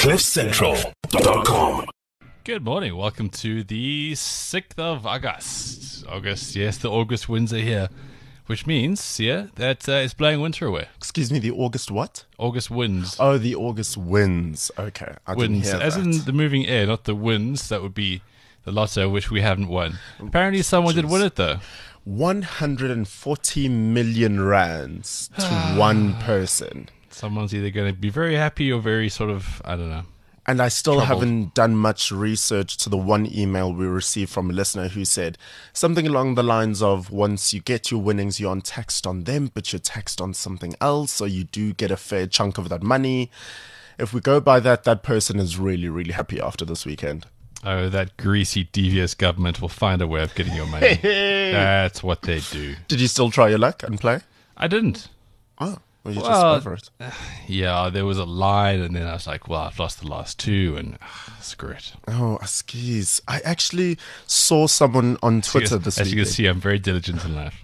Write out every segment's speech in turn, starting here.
CliffCentral.com. Good morning. Welcome to the 6th of August. Yes, the August winds are here, which means, that it's blowing winter away. Excuse me, the August what? August winds. Oh, the August winds. Okay, I didn't Winds, hear as that. in the moving air, not the winds. That would be the lotto, which we haven't won. Apparently someone did win it, though. 140 million rands to one person. Someone's either going to be very happy or very sort of, I don't know. And I still Troubled. haven't done much research to the one email we received from a listener who said something along the lines of, once you get your winnings, you aren't taxed on them, but you're taxed on something else, so you do get a fair chunk of that money. If we go by that, that person is really, really happy after this weekend. Oh, that greasy, devious government will find a way of getting your money. That's what they do. Did you still try your luck and play? I didn't. Oh, well, you just Well, over it. Yeah, there was a line, and then I was like, well, I've lost the last two, and screw it. Oh, skis. I actually saw someone on Twitter this As you can weekend. see, I'm very diligent in life.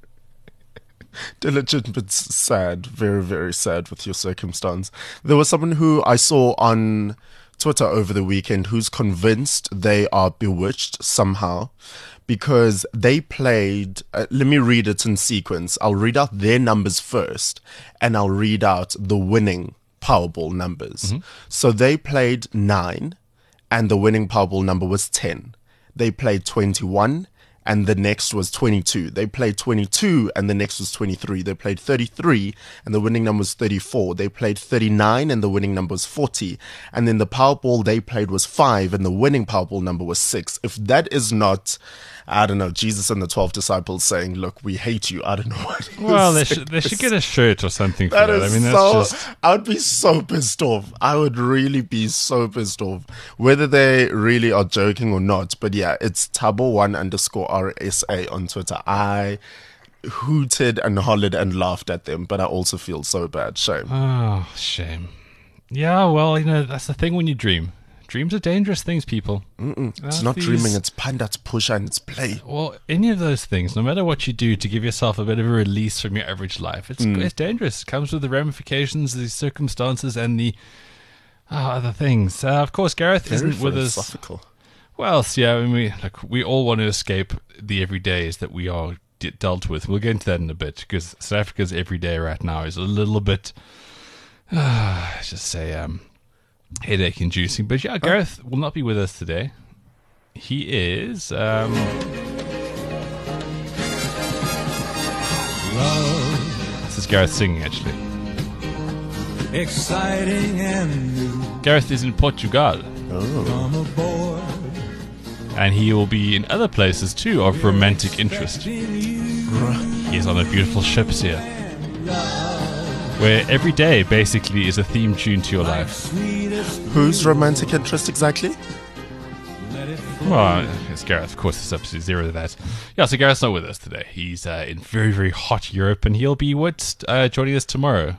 Diligent but sad. Very, very sad with your circumstance. There was someone who I saw on Twitter over the weekend who's convinced they are bewitched somehow because they played. Let me read it in sequence. I'll read out their numbers first and I'll read out the winning Powerball numbers. So they played 9 and the winning Powerball number was 10. They played 21 and the next was 22. They played 22 and the next was 23. They played 33 and the winning number was 34. They played 39 and the winning number was 40. And then the Powerball they played was 5 and the winning Powerball number was 6. If that is not, I don't know, Jesus and the 12 disciples saying, look, we hate you. I don't know what. Well, they should get a shirt or something for That that. is I mean, that's so. just... I would be so pissed off. I would really be so pissed off, whether they really are joking or not. But yeah, it's Tabo1_RSA on Twitter. I hooted and hollered and laughed at them, but I also feel so bad. Shame. Oh, shame. Yeah, well, that's the thing when you dream. Dreams are dangerous things, people. It's not dreaming. It's panda, it's pusher, and it's play. Well, any of those things, no matter what you do to give yourself a bit of a release from your average life, it's dangerous. It comes with the ramifications, the circumstances, and the other things. Of course, Gareth Very isn't with us. philosophical. Well, yeah, I mean, we all want to escape the everydays that we are dealt with. We'll get into that in a bit, because South Africa's everyday right now is a little bit, let's just say, headache inducing. But yeah, Gareth will not be with us today. He is this is Gareth singing, actually. Exciting and new. Gareth is in Portugal, Come aboard. and he will be in other places too of romantic interest. He is on a beautiful ship here, where every day basically is a theme tune to your life. Whose romantic interest exactly? Well, it's Gareth, of course, it's episode 0 of that. Yeah, so Gareth's not with us today. He's in very, very hot Europe, and he'll be joining us tomorrow.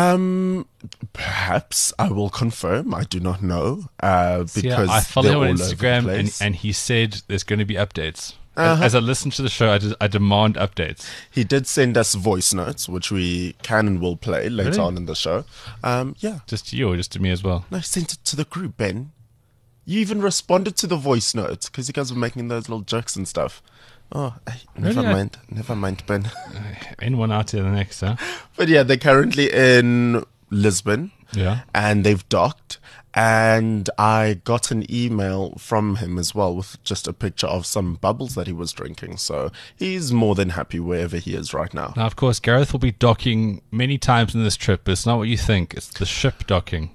Perhaps I will confirm. I do not know. Because Yeah, I follow they're him on all over the Instagram, place. and he said there's going to be updates. As I listen to the show, I demand updates. He did send us voice notes, which we can and will play later Really? on in the show. Yeah. Just to you or just to me as well? No, I sent it to the group, Ben. You even responded to the voice notes because you guys were making those little jokes and stuff. Oh, hey, never Really? mind. Never mind, Ben. In one out to the next, huh? But yeah, they're currently in Lisbon. Yeah. And they've docked. And I got an email from him as well with just a picture of some bubbles that he was drinking. So he's more than happy wherever he is right now. Now, of course, Gareth will be docking many times in this trip, but it's not what you think. It's the ship docking.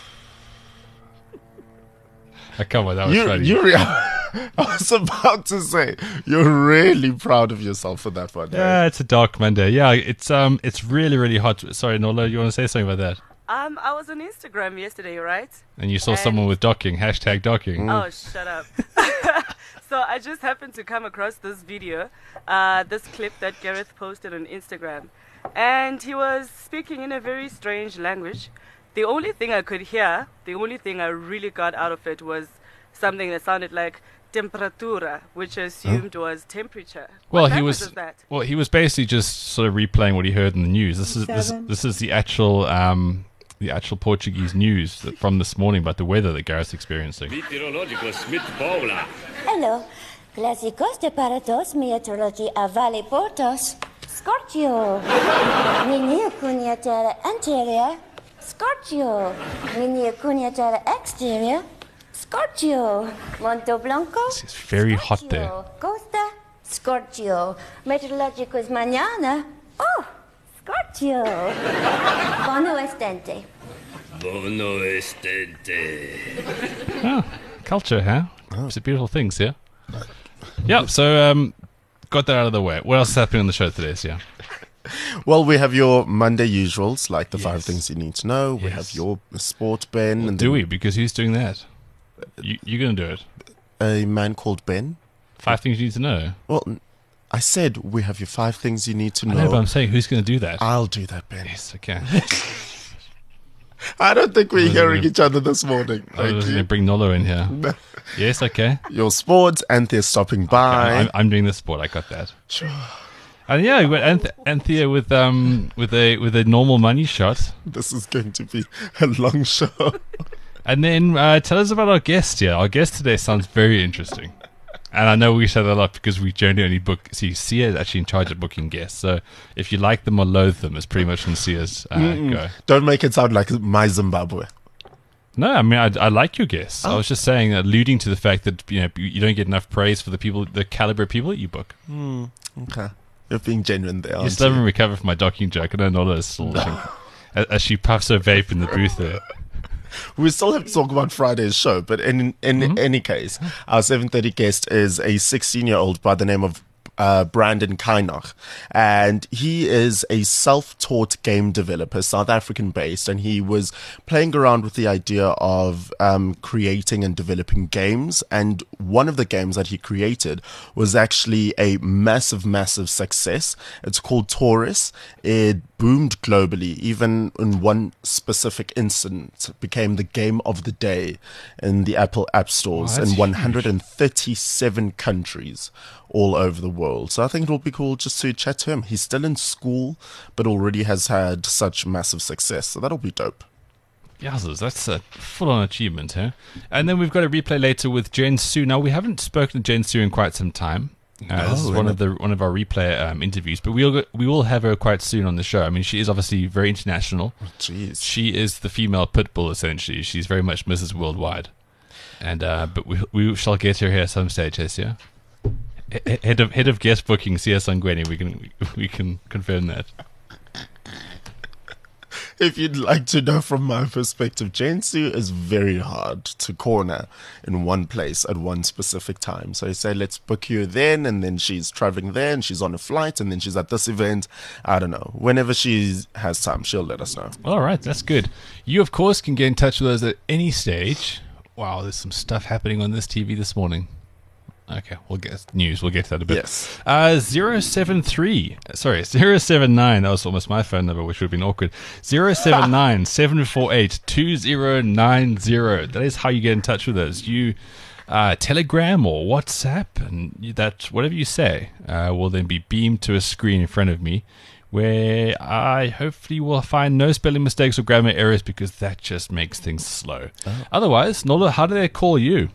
Come on, that was funny. I was about to say, you're really proud of yourself for that one. Yeah, it's a dark Monday. Yeah, it's really, really hot. Sorry, Nola, you want to say something about that? I was on Instagram yesterday, right? And you saw someone with docking, #docking. Oh, shut up. So I just happened to come across this video, this clip that Gareth posted on Instagram. And he was speaking in a very strange language. The only thing I could hear, the only thing I really got out of it was something that sounded like temperatura, which I assumed was temperature. Well, What he language was is that? basically just sort of replaying what he heard in the news. This is the actual the actual Portuguese news from this morning about the weather that Gareth's experiencing. Meteorológico Smith Paula. Hello, clásicos de parados meteorology a Valley Portos. Scorpio. Linia cunha anterior. Scorpio. Linia cunha exterior. Scorpio. Monte Blanco. It's very hot there. Costa. Scorpio. Meteorológicos mañana. Oh, Scorpio. Bono estente. Bono estente. Oh, culture, huh? It's a beautiful things, yeah? Yep, so got that out of the way. What else is happening on the show today, Sia? Well, we have your Monday usuals, like the 5 Yes. things you need to know. We Yes. have your sport, Ben. and Do then we? Because who's doing that? You're going to do it. a man called Ben. 5 things you need to know. Well, I said we have your 5 things you need to I know. know, but I'm saying who's going to do that? I'll do that, Ben. Yes, okay. I don't think we're was hearing gonna- each other this morning. I was Thank going to you. bring Nolo in here. Yes, okay. Your sports, Anthea stopping by. I'm doing the sport. I got that. Sure. And yeah, we got Anthea with a normal money shot. This is going to be a long show. And then tell us about our guest here. Our guest today sounds very interesting. And I know we say that a lot because we generally only book. See, Sia is actually in charge of booking guests. So if you like them or loathe them, it's pretty much on Sia's go. Don't make it sound like my Zimbabwe. No, I mean I like your guests. I was just saying, alluding to the fact that you don't get enough praise for the people, the caliber of people that you book. Okay. You're being genuine there, You aren't still you? haven't recovered from my docking joke. I know Nola is still looking as she puffs her vape in the booth there. We still have to talk about Friday's show, but in any case, our 7:30 guest is a 16-year-old by the name of Brandon Kainach, and he is a self-taught game developer, South African based, and he was playing around with the idea of creating and developing games, and one of the games that he created was actually a massive success. It's called Taurus. It boomed globally, even in one specific instance, it became the game of the day in the Apple App Stores that's in huge. 137 countries all over the world. So I think it will be cool just to chat to him. He's still in school, but already has had such massive success. So that'll be dope. Yowzers, that's a full-on achievement, huh? And then we've got a replay later with Jen Su. Now, we haven't spoken to Jen Su in quite some time. This is one of our replay interviews, but we will have her quite soon on the show. I mean, she is obviously very international. Jeez. She is the female Pitbull, essentially. She's very much Mrs. Worldwide. And but we shall get her here at some stage, yes, yeah? Head of guest booking, CS Sangweni. We can confirm that. If you'd like to know from my perspective, Jensu is very hard to corner in one place at one specific time. So you say, let's book you then, and then she's traveling there, and she's on a flight, and then she's at this event. I don't know. Whenever she has time, she'll let us know. All right, that's good. You, of course, can get in touch with us at any stage. Wow, there's some stuff happening on this TV this morning. Okay, we'll get news. We'll get to that a bit. Yes. 079. That was almost my phone number, which would have been awkward. 079 748 2090. That is how you get in touch with us. You Telegram or WhatsApp, and that whatever you say will then be beamed to a screen in front of me, where I hopefully will find no spelling mistakes or grammar errors, because that just makes things slow. Otherwise, Nolo, how do they call you?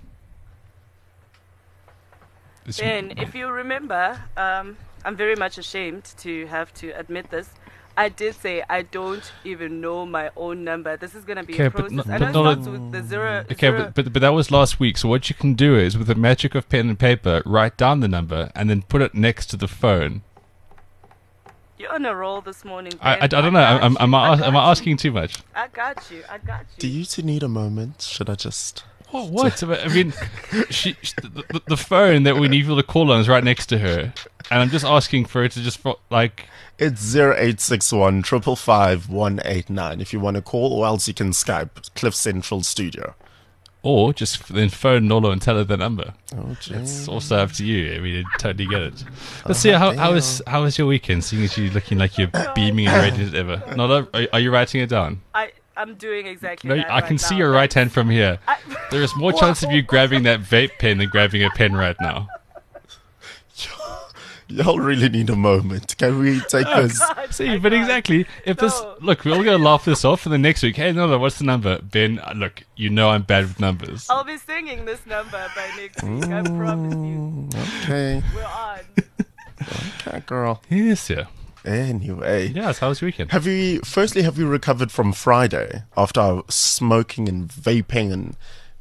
Ben, if you remember, I'm very much ashamed to have to admit this. I did say I don't even know my own number. This is going to be Okay, a but process. no- I but know it not starts with the zero. Okay, zero. but that was last week. So what you can do is, with the magic of pen and paper, write down the number and then put it next to the phone. You're on a roll this morning, Ben. I don't know. got you. Am I I got asking too much? I got you. Do you two need a moment? Should I just... What? I mean, the phone that we need people to call on is right next to her, and I'm just asking for it to just It's 0861 555 189 if you want to call, or else you can Skype Cliff Central Studio. or just then phone Nolo and tell her the number. Oh, It's jeez. also up to you. I mean, I totally get it. Let's see how was your weekend? Seeing as you looking like you're beaming and ready as ever. Nolo, are you writing it down? I'm doing exactly No, that. I can right see now. your right hand from here. I- There is more chance of you grabbing that vape pen than grabbing a pen right now. Y'all really need a moment. Can we take this? God, See, I but can't. exactly, if this, No. look, we're all going to laugh this off, and then next week, hey, no, what's the number? Ben, look, you know I'm bad with numbers. I'll be singing this number by next week. I promise you. Okay, We're on. okay, girl. Yes, yeah. Anyway. Yes, how was your weekend? Have you recovered from Friday after our smoking and vaping and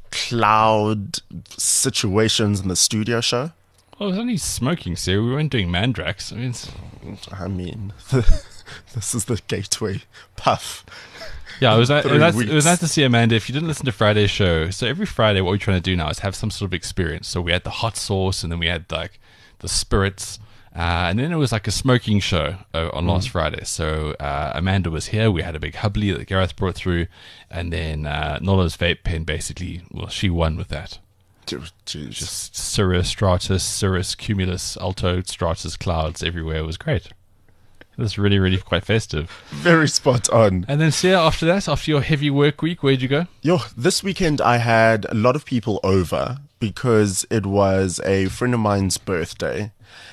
cloud situations in the studio show? Well, it was only smoking, so we weren't doing Mandrax. I mean, I mean, this is the gateway puff. yeah, it was, 3 it was weeks. nice to see Amanda. If you didn't listen to Friday's show, so every Friday, what we're trying to do now is have some sort of experience. So we had the hot sauce, and then we had like the spirits, and then it was like a smoking show on last Friday. So Amanda was here. We had a big hubbly that Gareth brought through, and then Nola's vape pen basically, well, she won with that. Jeez. Just Cirrus, Stratus, Cirrus, Cumulus, Alto, Stratus, clouds everywhere. It was great. It was really, really quite festive. Very spot on. And then, Sia, after that, after your heavy work week, where'd you go? Yo, this weekend I had a lot of people over because it was a friend of mine's birthday,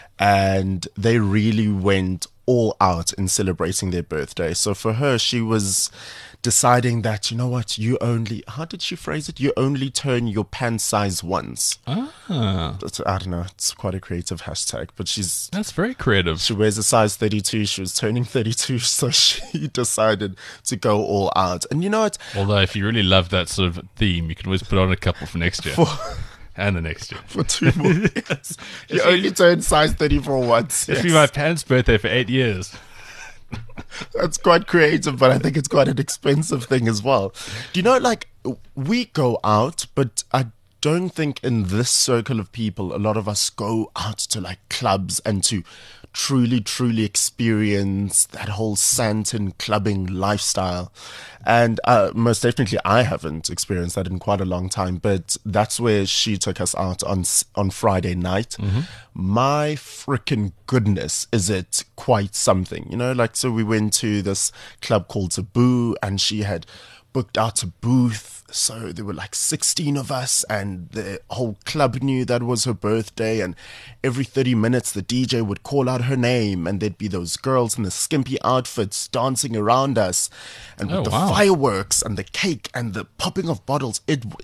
and they really went all out in celebrating their birthday. So for her, she was deciding that, you know what, how did she phrase it? You only turn your pants size once. Ah, I don't know, it's quite a creative hashtag, but that's very creative. she wears a size 32. She was turning 32, so she decided to go all out. And you know what? Although, if you really love that sort of theme, you can always put on a couple for next year. And the next year. For 2 more years. You only turn size 34 once. It's Yes. been my parents' birthday for 8 years. That's quite creative, but I think it's quite an expensive thing as well. Do you know, like, we go out, but I don't think in this circle of people, a lot of us go out to like clubs and to truly experience that whole Santon clubbing lifestyle. And most definitely I haven't experienced that in quite a long time, but that's where she took us out on Friday night. My freaking goodness, is it quite something, you know, like, so we went to this club called Taboo, and she had booked out a booth. So there were like 16 of us, and the whole club knew that was her birthday. And every 30 minutes, the DJ would call out her name, and there'd be those girls in the skimpy outfits dancing around us. And with Oh, the wow. fireworks and the cake and the popping of bottles,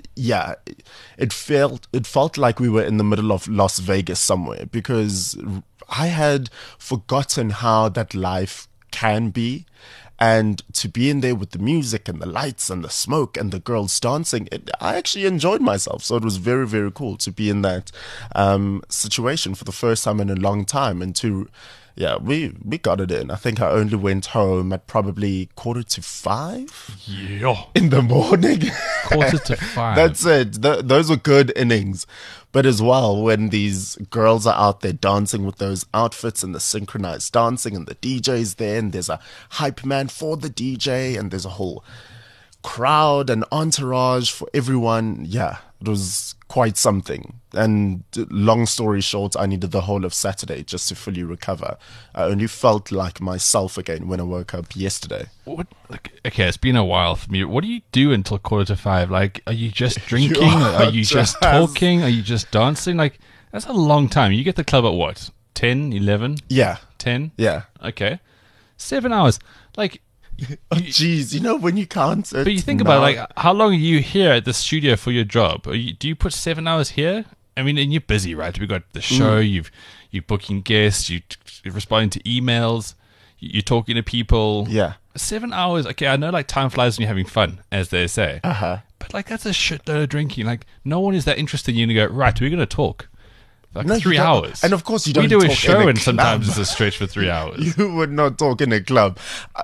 it felt like we were in the middle of Las Vegas somewhere, because I had forgotten how that life can be. And to be in there with the music and the lights and the smoke and the girls dancing, I actually enjoyed myself. So it was very, very cool to be in that situation for the first time in a long time. And we got it in. I think I only went home at probably 4:45 Yeah. in the morning. 4:45. That's it. Those were good innings. But as well, when these girls are out there dancing with those outfits and the synchronized dancing, and the DJ's there, and there's a hype man for the DJ, and there's a whole crowd and entourage for everyone. Yeah, it was quite something. And long story short, I needed the whole of Saturday just to fully recover. I only felt like myself again when I woke up yesterday. Okay, it's been a while for me. What do you do until 4:45? Like, are you just drinking? are Are you just just- talking? Are you just dancing? Like, that's a long time. You get the club at what? 10, 11, Yeah, 10? yeah. Okay. 7 hours. Like, Oh, jeez, you know when you can't. but you think about it, like, how long are you here at the studio for your job? Do you put 7 hours here? I mean, and you're busy, right? We've got the show, you're booking guests, you're responding to emails, you're talking to people. Yeah. 7 hours. Okay, I know, like, time flies when you're having fun, as they say. Uh-huh. But, like, that's a shitload of drinking. Like, no one is that interested in you to go, right, we're going to talk. Like, No, you 3 don't. hours. And of course you We don't do a talk show in a and sometimes club. it's a stretch for 3 hours. You would not talk in a club.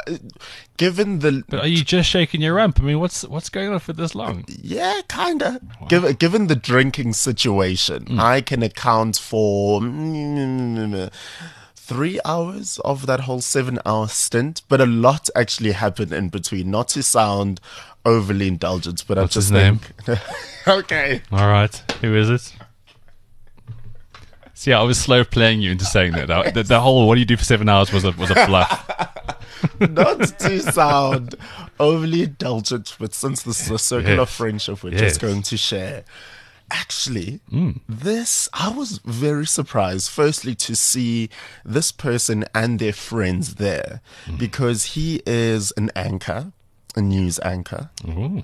Given the... But are you just shaking your rump? I mean, what's going on for this long? Yeah, kind of. Given the drinking situation, I can account for 3 hours of that whole 7-hour stint, but a lot actually happened in between. Not to sound overly indulgent, but What's I just his name? think... Okay. All right, who is it? See, I was slow playing you into saying that. The whole "what do you do for 7 hours" was a bluff. Not to sound overly indulgent, but since this is a circle Yes. of friendship we're Yes. just going to share. Actually, this, I was very surprised, firstly, to see this person and their friends there, because he is an anchor, a news anchor, Ooh.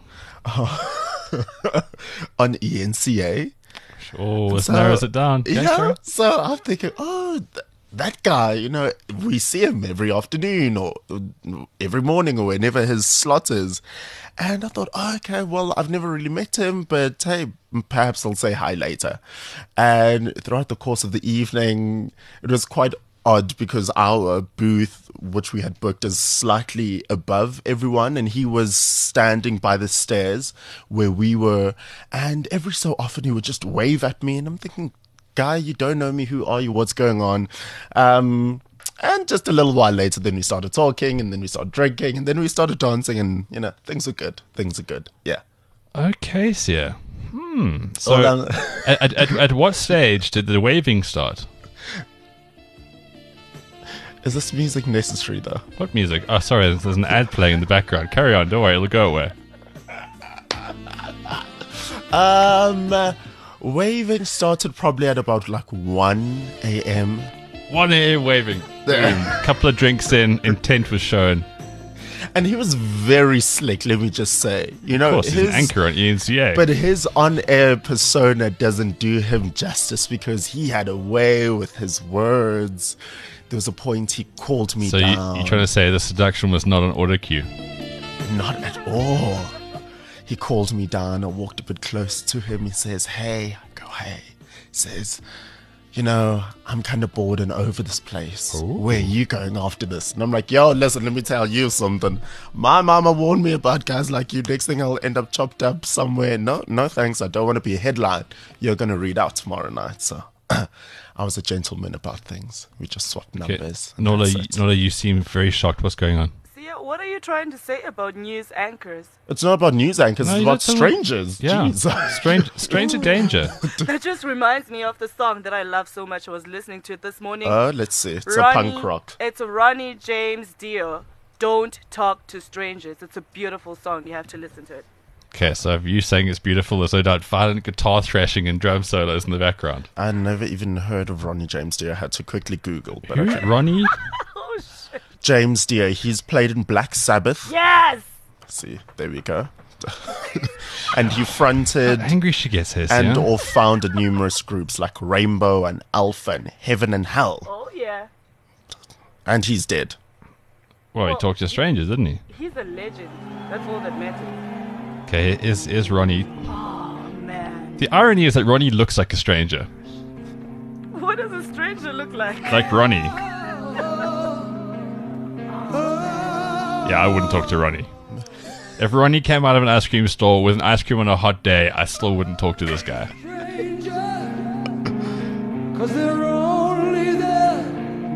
on ENCA. Oh, this narrows it down. Okay, Yeah, sure. so I'm thinking, that guy, we see him every afternoon or every morning or whenever his slot is. And I thought, okay, well, I've never really met him, but hey, perhaps I'll say hi later. And throughout the course of the evening, it was quite odd because our booth, which we had booked, is slightly above everyone, and he was standing by the stairs where we were. And every so often he would just wave at me, and I'm thinking, guy, you don't know me. Who are you? What's going on? And just a little while later, then we started talking, and then we started drinking, and then we started dancing, and things are good. Things are good. Yeah. Okay, Sia. So, Well, at what stage did the waving start? is this music necessary though? What music? Oh, sorry, there's an ad playing in the background. Carry on, don't worry, it'll go away. Waving started probably at about like 1 a.m. 1 a.m. waving. Boom. Couple of drinks in, intent was shown. And he was very slick, let me just say. Of course, he's an anchor on ENCA. But his on-air persona doesn't do him justice because he had a way with his words. There was a point he called me so down. you're trying to say the seduction was not on auto cue? Not at all. He called me down. I walked a bit close to him. He says, hey. I go, hey. He says, I'm kind of bored and over this place. Ooh. Where are you going after this? And I'm like, yo, listen, let me tell you something. My mama warned me about guys like you. Next thing I'll end up chopped up somewhere. No thanks. I don't want to be a headline you're going to read out tomorrow night. So I was a gentleman about things. We just swapped numbers. and Nola, that's it. you seem very shocked. What's going on? Sia, what are you trying to say about news anchors? It's not about news anchors. No, It's you about don't- strangers. Yeah. Jeez. Stranger danger. That just reminds me of the song that I love so much. I was listening to it this morning. Let's see. It's a punk rock. It's a Ronnie James Dio. Don't talk to strangers. It's a beautiful song. You have to listen to it. Okay, so if you saying it's beautiful, there's no doubt violent guitar thrashing and drum solos in the background. I never even heard of Ronnie James Dio. I had to quickly Google. But Who? okay. Ronnie? Oh shit! James Dio. He's played in Black Sabbath. Yes. See, there we go. And he fronted Angry she gets his, and yeah? or founded numerous groups like Rainbow and Alpha and Heaven and Hell. Oh yeah. And he's dead. Well, he talked to strangers, didn't he? He's a legend. That's all that matters. Okay, is Ronnie... Oh man. The irony is that Ronnie looks like a stranger. What does a stranger look like? Like Ronnie. Yeah, I wouldn't talk to Ronnie. If Ronnie came out of an ice cream store with an ice cream on a hot day, I still wouldn't talk to this guy. Cause they're only there.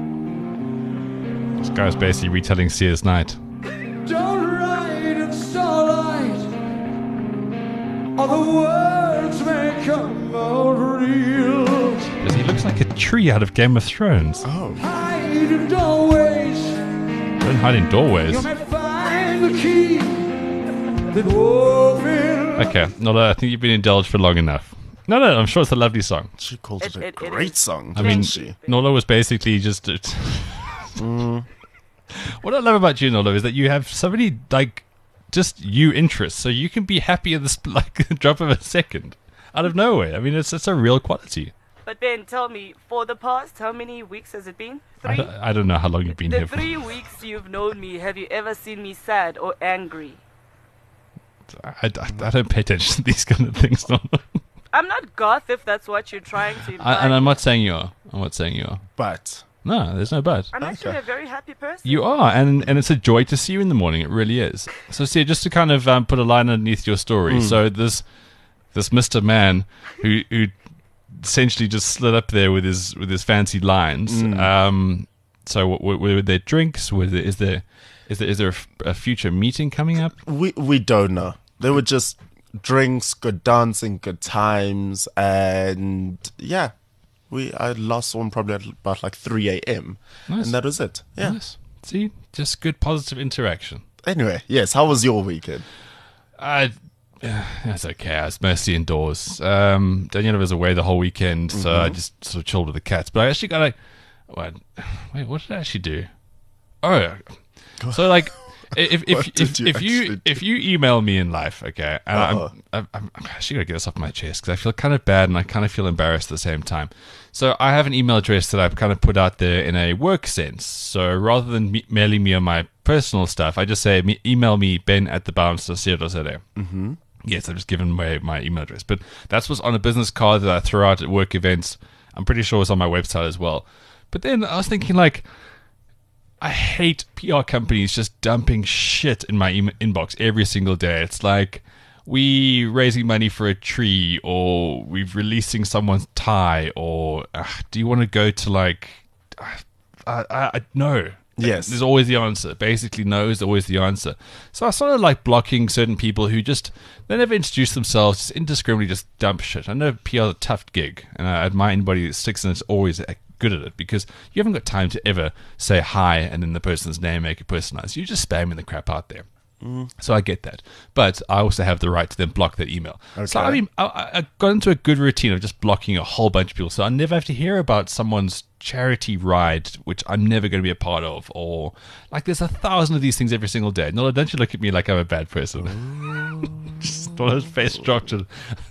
This guy's basically retelling Sia's night. Don't write in starlight. All the words may come out real. Because he looks like a tree out of Game of Thrones. Hide in doorways. Don't hide in doorways. You may find the key that wove in. Okay, Nola, I think you've been indulged for long enough. No, I'm sure it's a lovely song. She called it a It great is. song, I didn't mean, she? Nola was basically just... What I love about you, Nola, is that you have so many, just you interests, so you can be happy in this, drop of a second. Out of nowhere. I mean, it's a real quality. But Ben, tell me, for the past how many weeks has it been? 3? I don't know how long you've been The here for. 3 weeks you've known me, have you ever seen me sad or angry? I don't pay attention to these kind of things, Nola. I'm not goth if that's what you're trying to imply. And I'm not saying you are. I'm not saying you are. But No, there's no but. I'm actually a very happy person. You are, and it's a joy to see you in the morning. It really is. So, see, just to kind of put a line underneath your story. So this Mr. Man who essentially just slid up there with his fancy lines. So were there drinks? Is there a future meeting coming up? we don't know. There were just drinks, good dancing, good times, and yeah. I last saw him probably at about like 3 a.m. Nice. And that was it. Yeah. Nice. See, just good positive interaction. Anyway, yes, how was your weekend? That's okay. I was mostly indoors. Daniela was away the whole weekend, so I just sort of chilled with the cats. But I actually got what did I actually do? Oh, so like if you email me in life, okay, and I'm actually gonna get this off my chest because I feel kind of bad and I kind of feel embarrassed at the same time. So I have an email address that I've kind of put out there in a work sense. So rather than mailing me on my personal stuff, I just say email me ben@thebalance.co.za. Yes, I've just given away my email address, but that's what's on a business card that I throw out at work events. I'm pretty sure it's on my website as well. But then I was thinking, like, I hate PR companies just dumping shit in my inbox every single day. It's like we raising money for a tree, or we're releasing someone's tie, or do you want to go to like no. Yes. There's always the answer. Basically, no is always the answer. So I started like blocking certain people who they never introduce themselves, just indiscriminately just dump shit. I know PR is a tough gig, and I admire anybody that sticks and is always good at it, because you haven't got time to ever say hi and then the person's name, make it personalized. You're just spamming the crap out there. So I get that. But I also have the right to then block that email. Okay. So I mean, I got into a good routine of just blocking a whole bunch of people. So I never have to hear about someone's charity ride, which I'm never going to be a part of. Or, like, there's 1,000 of these things every single day. No, don't you look at me like I'm a bad person. Just one of those face structured.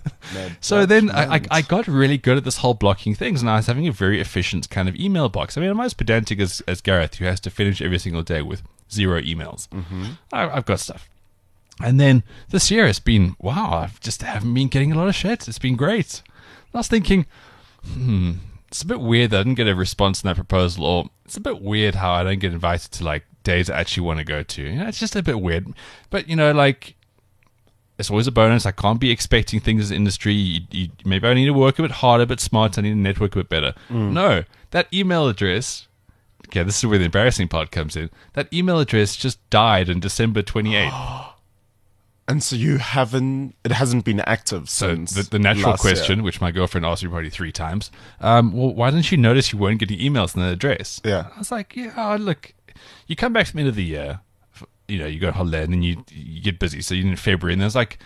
So then I got really good at this whole blocking things, and I was having a very efficient kind of email box. I mean, I'm as pedantic as Gareth, who has to finish every single day with 0 emails. I've got stuff. And then this year it's been, wow, haven't been getting a lot of shit. It's been great. I was thinking, it's a bit weird that I didn't get a response on that proposal, or it's a bit weird how I don't get invited to like days I actually want to go to. You know, it's just a bit weird. But, you know, like, it's always a bonus. I can't be expecting things as an industry. Maybe I need to work a bit harder, a bit smarter. I need to network a bit better. No, that email address... Okay, this is where the embarrassing part comes in. That email address just died on December 28th. And so it hasn't been active since. So the natural question, which my girlfriend asked me probably 3 times, well, why didn't you notice you weren't getting emails on that address? Yeah. I was like, look, you come back to the end of the year, you know, you go on holiday and then you get busy. So you're in February, and there's like,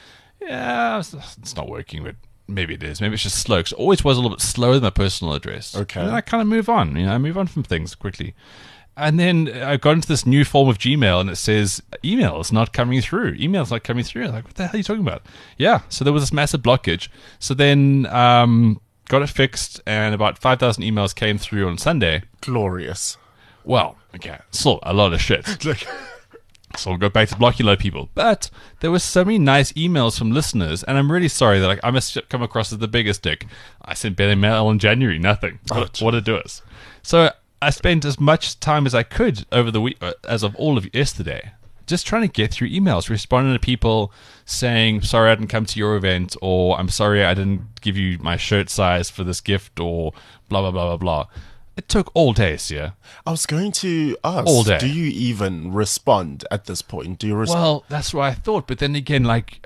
it's not working, but maybe it is. Maybe it's just slow. Because it always was a little bit slower than my personal address. Okay. And then I kind of move on. You know, I move on from things quickly. And then I got into this new form of Gmail, and it says, email's not coming through. Email's not coming through. I'm like, what the hell are you talking about? Yeah. So there was this massive blockage. So then got it fixed, and about 5,000 emails came through on Sunday. Glorious. Well, okay. Still a lot of shit. So I'll go back to blocking a lot of people. But there were so many nice emails from listeners, and I'm really sorry that I must come across as the biggest dick. I sent Ben a mail in January, nothing. What a doers. So I spent as much time as I could over the week, as of all of yesterday, just trying to get through emails, responding to people saying, sorry I didn't come to your event, or I'm sorry I didn't give you my shirt size for this gift, or blah, blah, blah, blah, blah. It took all day, Sia. I was going to ask, all day. Do you even respond at this point? Do you respond? Well, that's what I thought. But then again, like,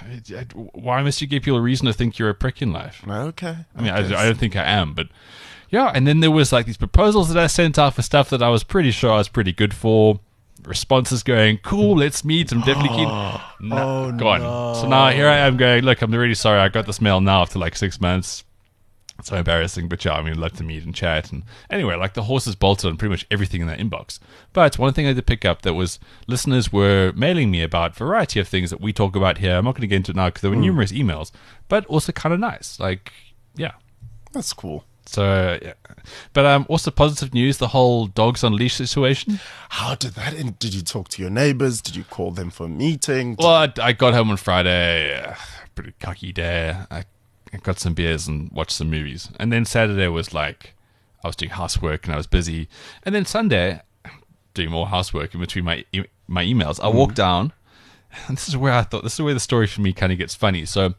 why must you give people a reason to think you're a prick in life? Okay. I mean, I don't think I am, but yeah. And then there was like these proposals that I sent out for stuff that I was pretty sure I was pretty good for. Responses going, cool, let's meet. I'm definitely keen. Gone. No. So now here I am going, look, I'm really sorry. I got this mail now after like 6 months. So embarrassing, but yeah, I mean, I'd love to meet and chat. And anyway, like, the horse is bolted on pretty much everything in that inbox. But one thing I did pick up that was listeners were mailing me about a variety of things that we talk about here. I'm not going to get into it now because there were numerous emails, but also kind of nice. Like, yeah. That's cool. So, yeah. But also positive news, the whole dogs on leash situation. How did that end? Did you talk to your neighbors? Did you call them for a meeting? Well, I got home on Friday. Pretty cocky day. I got some beers and watched some movies. And then Saturday was like, I was doing housework and I was busy. And then Sunday, doing more housework in between my emails, I walked down. And this is where the story for me kind of gets funny. So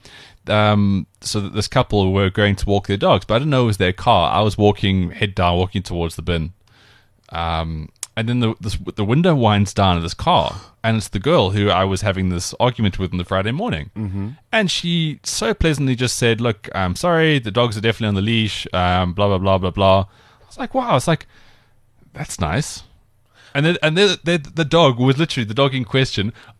this couple were going to walk their dogs, but I didn't know it was their car. I was walking, head down, walking towards the bin. And then the window winds down of this car, and it's the girl who I was having this argument with on the Friday morning. Mm-hmm. And she so pleasantly just said, look, I'm sorry, the dogs are definitely on the leash, blah, blah, blah, blah, blah. I was like, wow, it's like, that's nice. And the dog was literally, the dog in question,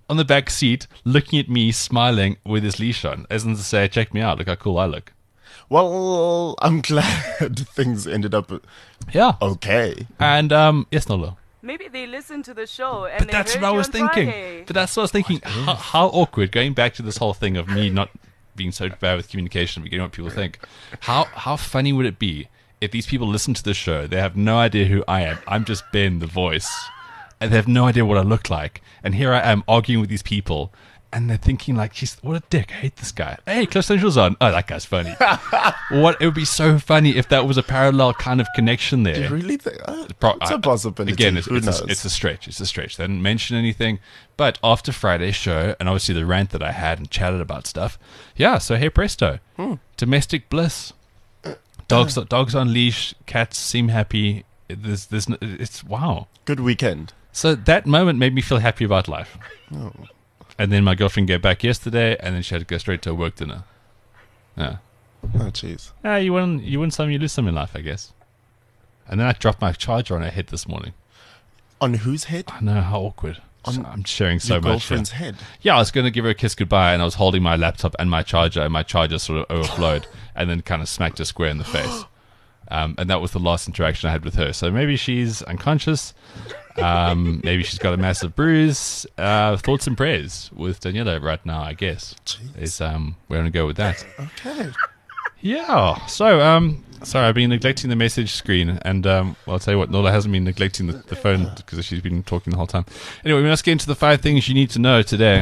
on the back seat, looking at me, smiling with his leash on, as in to say, check me out, look how cool I look. Well, I'm glad things ended up Yeah. okay. And, yes, Nolo. Maybe they listened to the show and But they that's heard what I you was on thinking. Friday. But that's what I was thinking. How awkward, going back to this whole thing of me not being so bad with communication, but getting what people think. How funny would it be if these people listen to the show, they have no idea who I am. I'm just Ben, the voice. And they have no idea what I look like. And here I am arguing with these people. And they're thinking like, "Jeez, what a dick. I hate this guy. Hey, Cliff Central's on. Oh, that guy's funny." It would be so funny if that was a parallel kind of connection there. Do you really think? It's a possibility. Again, Who knows? it's a stretch. It's a stretch. They didn't mention anything. But after Friday's show, and obviously the rant that I had and chatted about stuff, yeah, so hey presto. Domestic bliss. Dogs on leash, cats seem happy. It's wow. Good weekend. So that moment made me feel happy about life. Oh. And then my girlfriend came back yesterday, and then she had to go straight to a work dinner. Yeah. Oh, jeez. You win some, you lose some in life, I guess. And then I dropped my charger on her head this morning. On whose head? I know, how awkward. I'm sharing so Your much. girlfriend's head. Yeah, I was going to give her a kiss goodbye, and I was holding my laptop and my charger sort of overflowed, and then kind of smacked her square in the face. And that was the last interaction I had with her. So maybe she's unconscious. Maybe she's got a massive bruise. Thoughts and prayers with Daniela right now, I guess. Is we're going to go with that. Okay. Yeah. So, sorry, I've been neglecting the message screen, and well, I'll tell you what, Nola hasn't been neglecting the phone because she's been talking the whole time. Anyway, let's get into the 5 things you need to know today,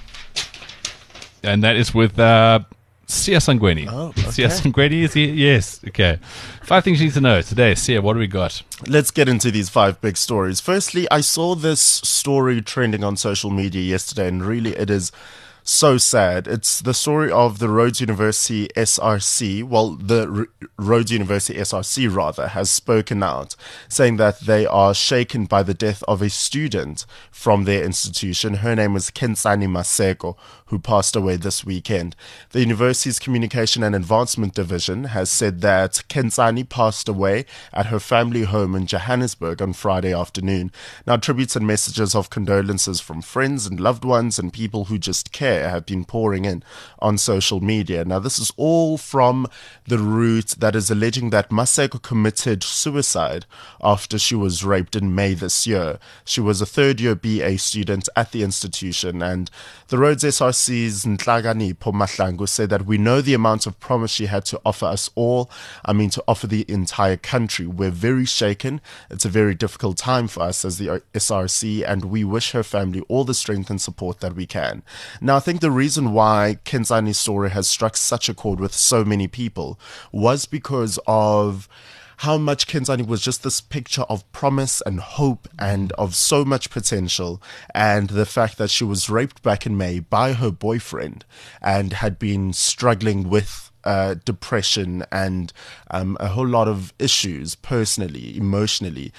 and that is with Sia Sangweni. Oh, okay. Sia Sangweni is here? Yes. Okay. 5 things you need to know today. Sia, what do we got? Let's get into these 5 big stories. Firstly, I saw this story trending on social media yesterday, and really it is so sad. It's the story of the Rhodes University SRC. Well, the Rhodes University SRC, rather, has spoken out, saying that they are shaken by the death of a student from their institution. Her name was Kensani Maseko, who passed away this weekend. The university's Communication and Advancement Division has said that Kensani passed away at her family home in Johannesburg on Friday afternoon. Now, tributes and messages of condolences from friends and loved ones and people who just care have been pouring in on social media. Now, this is all from the route that is alleging that Maseko committed suicide after she was raped in May this year. She was a third-year BA student at the institution, and the Rhodes SRC's Nhlagani Mahlangu said that we know the amount of promise she had to offer us all, to offer the entire country. We're very shaken. It's a very difficult time for us as the SRC, and we wish her family all the strength and support that we can. Now, I think the reason why Kensani's story has struck such a chord with so many people was because of how much Kensani was just this picture of promise and hope and of so much potential, and the fact that she was raped back in May by her boyfriend and had been struggling with depression and a whole lot of issues personally, emotionally,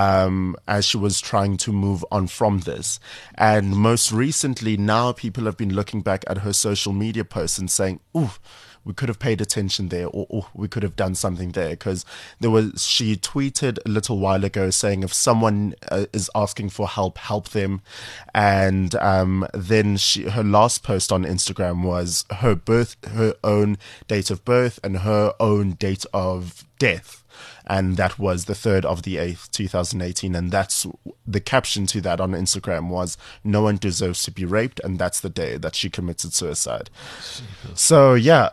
as she was trying to move on from this. And most recently, now people have been looking back at her social media posts and saying, ooh, we could have paid attention there, or we could have done something there, because she tweeted a little while ago saying if someone is asking for help, help them. And then her last post on Instagram was her own date of birth and her own date of death. And that was the 3rd of the 8th, 2018. And that's the caption to that on Instagram was, no one deserves to be raped. And that's the day that she committed suicide. So, yeah,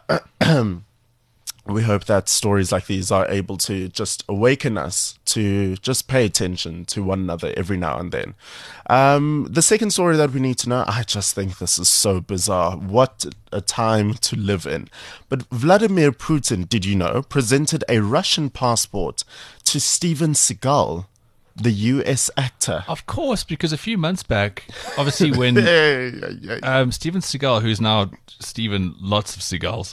we hope that stories like these are able to just awaken us to just pay attention to one another every now and then. The second story that we need to know, I just think this is so bizarre. What a time to live in. But Vladimir Putin, did you know, presented a Russian passport to Steven Seagal, the US actor. Of course, because a few months back, obviously when Steven Seagal, who's now Steven Lots of Seagulls,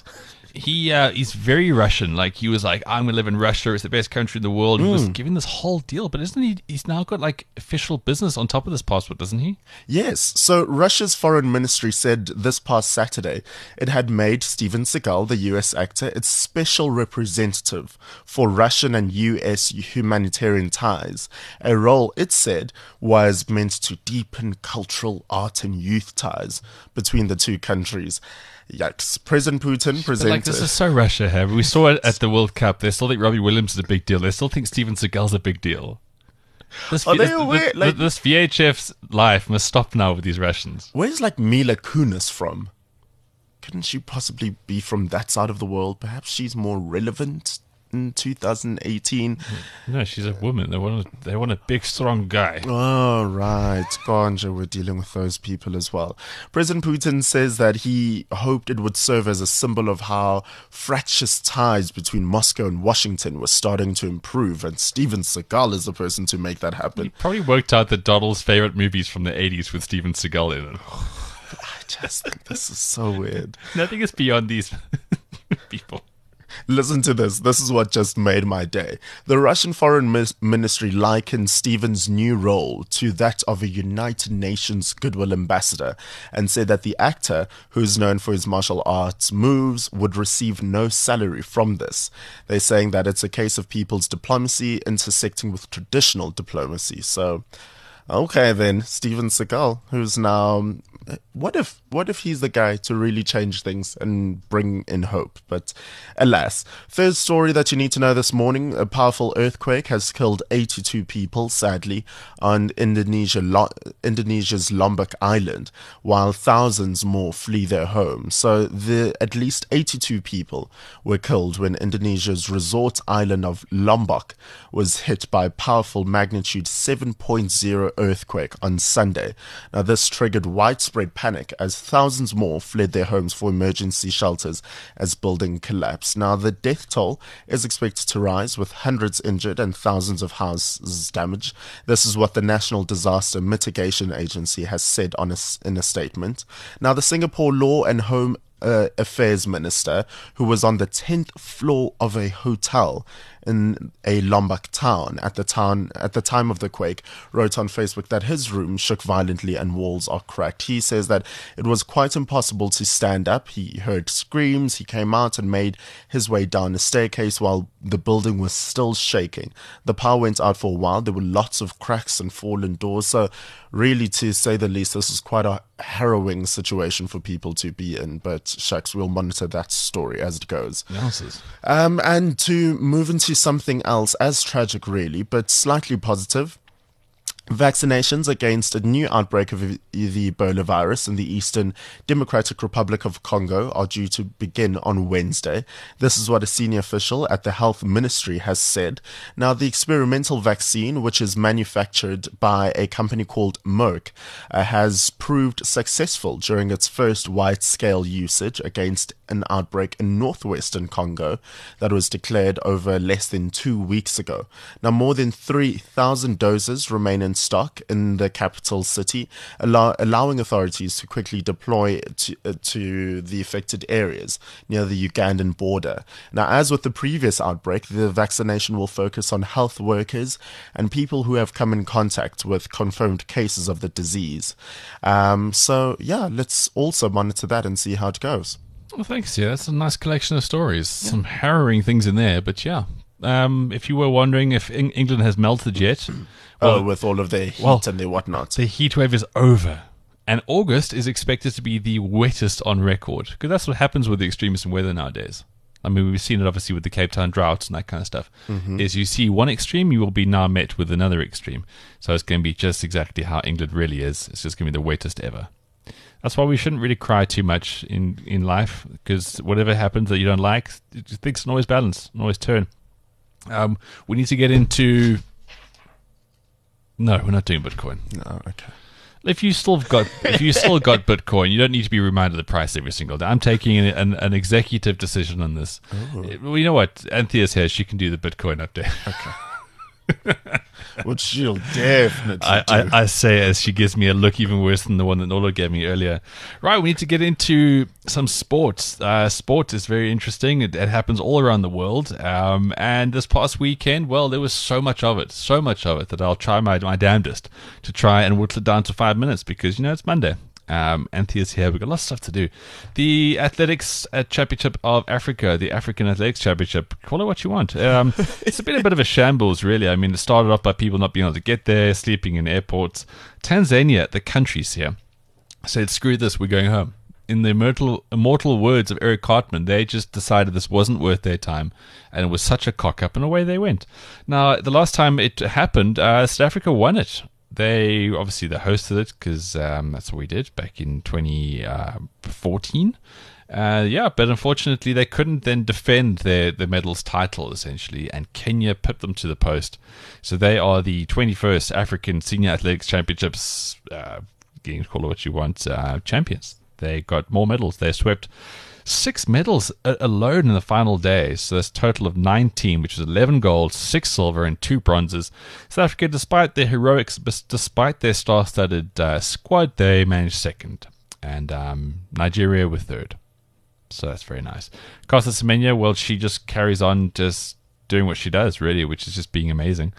He's very Russian. Like, he was like, I'm going to live in Russia. It's the best country in the world. He was giving this whole deal. But isn't he? He's now got like official business on top of this passport, doesn't he? Yes. So Russia's foreign ministry said this past Saturday it had made Steven Seagal, the US actor, its special representative for Russian and US humanitarian ties. A role, it said, was meant to deepen cultural, art, and youth ties between the two countries. Yikes. President Putin presented... But like, this is so Russia here. We saw it at the World Cup. They still think Robbie Williams is a big deal. They still think Steven Seagal's a big deal. Are they aware? This VHF's life must stop now with these Russians. Where's like Mila Kunis from? Couldn't she possibly be from that side of the world? Perhaps she's more relevant in 2018. No, she's a woman. They want a big, strong guy. Oh, right. Ganja, we're dealing with those people as well. President Putin says that he hoped it would serve as a symbol of how fractious ties between Moscow and Washington were starting to improve, and Steven Seagal is the person to make that happen. He probably worked out that Donald's favorite movies from the 80s with Steven Seagal in it. I just think this is so weird. Nothing is beyond these people. Listen to this. This is what just made my day. The Russian Foreign Ministry likened Steven's new role to that of a United Nations Goodwill Ambassador and said that the actor, who's known for his martial arts moves, would receive no salary from this. They're saying that it's a case of people's diplomacy intersecting with traditional diplomacy. So, okay then, Steven Seagal, who's now... What if he's the guy to really change things and bring in hope? But alas. Third story that you need to know this morning: a powerful earthquake has killed 82 people, sadly, on Indonesia's Lombok Island, while thousands more flee their homes. So at least 82 people were killed when Indonesia's resort island of Lombok was hit by a powerful magnitude 7.0 earthquake on Sunday. Now this triggered widespread panic as thousands more fled their homes for emergency shelters as building collapsed. Now the death toll is expected to rise, with hundreds injured and thousands of houses damaged. This is what the National Disaster Mitigation Agency has said in a statement. Now the Singapore Law and Home Affairs Minister, who was on the 10th floor of a hotel in a Lombok town at the time of the quake, wrote on Facebook that his room shook violently and walls are cracked. He says that it was quite impossible to stand up. He heard screams. He came out and made his way down a staircase while the building was still shaking. The power went out for a while. There were lots of cracks and fallen doors. So really, to say the least, this is quite a harrowing situation for people to be in. But shucks, we'll monitor that story as it goes. Nonsense. And to move into something else as tragic, really, but slightly positive. Vaccinations against a new outbreak of the Ebola virus in the Eastern Democratic Republic of Congo are due to begin on Wednesday. This is what a senior official at the Health Ministry has said. Now, the experimental vaccine, which is manufactured by a company called Merck, has proved successful during its first wide-scale usage against an outbreak in northwestern Congo that was declared over less than 2 weeks ago. Now, more than 3,000 doses remain in stock in the capital city, allowing authorities to quickly deploy to the affected areas near the Ugandan border. Now, as with the previous outbreak, the vaccination will focus on health workers and people who have come in contact with confirmed cases of the disease. So, yeah, let's also monitor that and see how it goes. Well, thanks. Yeah, that's a nice collection of stories. Yeah. Some harrowing things in there, but yeah. If you were wondering if England has melted yet... with all of their heat and their whatnot. The heat wave is over. And August is expected to be the wettest on record. Because that's what happens with the extremes in weather nowadays. I mean, we've seen it obviously with the Cape Town droughts and that kind of stuff. Mm-hmm. Is you see one extreme, you will be now met with another extreme. So it's going to be just exactly how England really is. It's just going to be the wettest ever. That's why we shouldn't really cry too much in life. Because whatever happens that you don't like, things can always balance, can always turn. We need to get into... No, we're not doing Bitcoin. No, okay. If you still got Bitcoin, you don't need to be reminded of the price every single day. I'm taking an executive decision on this. Oh. Well, you know what? Anthea's here. She can do the Bitcoin update. Okay. Which she'll definitely do. I say as she gives me a look even worse than the one that Nolo gave me earlier. Right, we need to get into some sports. Sport is very interesting. It happens all around the world. And this past weekend, well, there was so much of it that I'll try my damnedest to try and whittle it down to 5 minutes because, it's Monday. Anthea's here. We've got lots of stuff to do. The Athletics Championship of Africa, the African Athletics Championship, call it what you want. It's been a bit of a shambles, really. I mean, it started off by people not being able to get there, sleeping in airports. Tanzania, the country's here, said, screw this, we're going home. In the immortal words of Eric Cartman, they just decided this wasn't worth their time, and it was such a cock-up, and away they went. Now, the last time it happened, South Africa won it. They hosted it because that's what we did back in 2014. But unfortunately they couldn't then defend their medals title essentially, and Kenya put them to the post. So they are the 21st African Senior Athletics Championships, call it what you want, champions. They got more medals. They swept 6 medals alone in the final day. So that's a total of 19, which was 11 golds, 6 silver, and 2 bronzes. South Africa, despite their heroics, despite their star-studded squad, they managed second. And Nigeria were third. So that's very nice. Caster Semenya, well, she just carries on just doing what she does, really, which is just being amazing.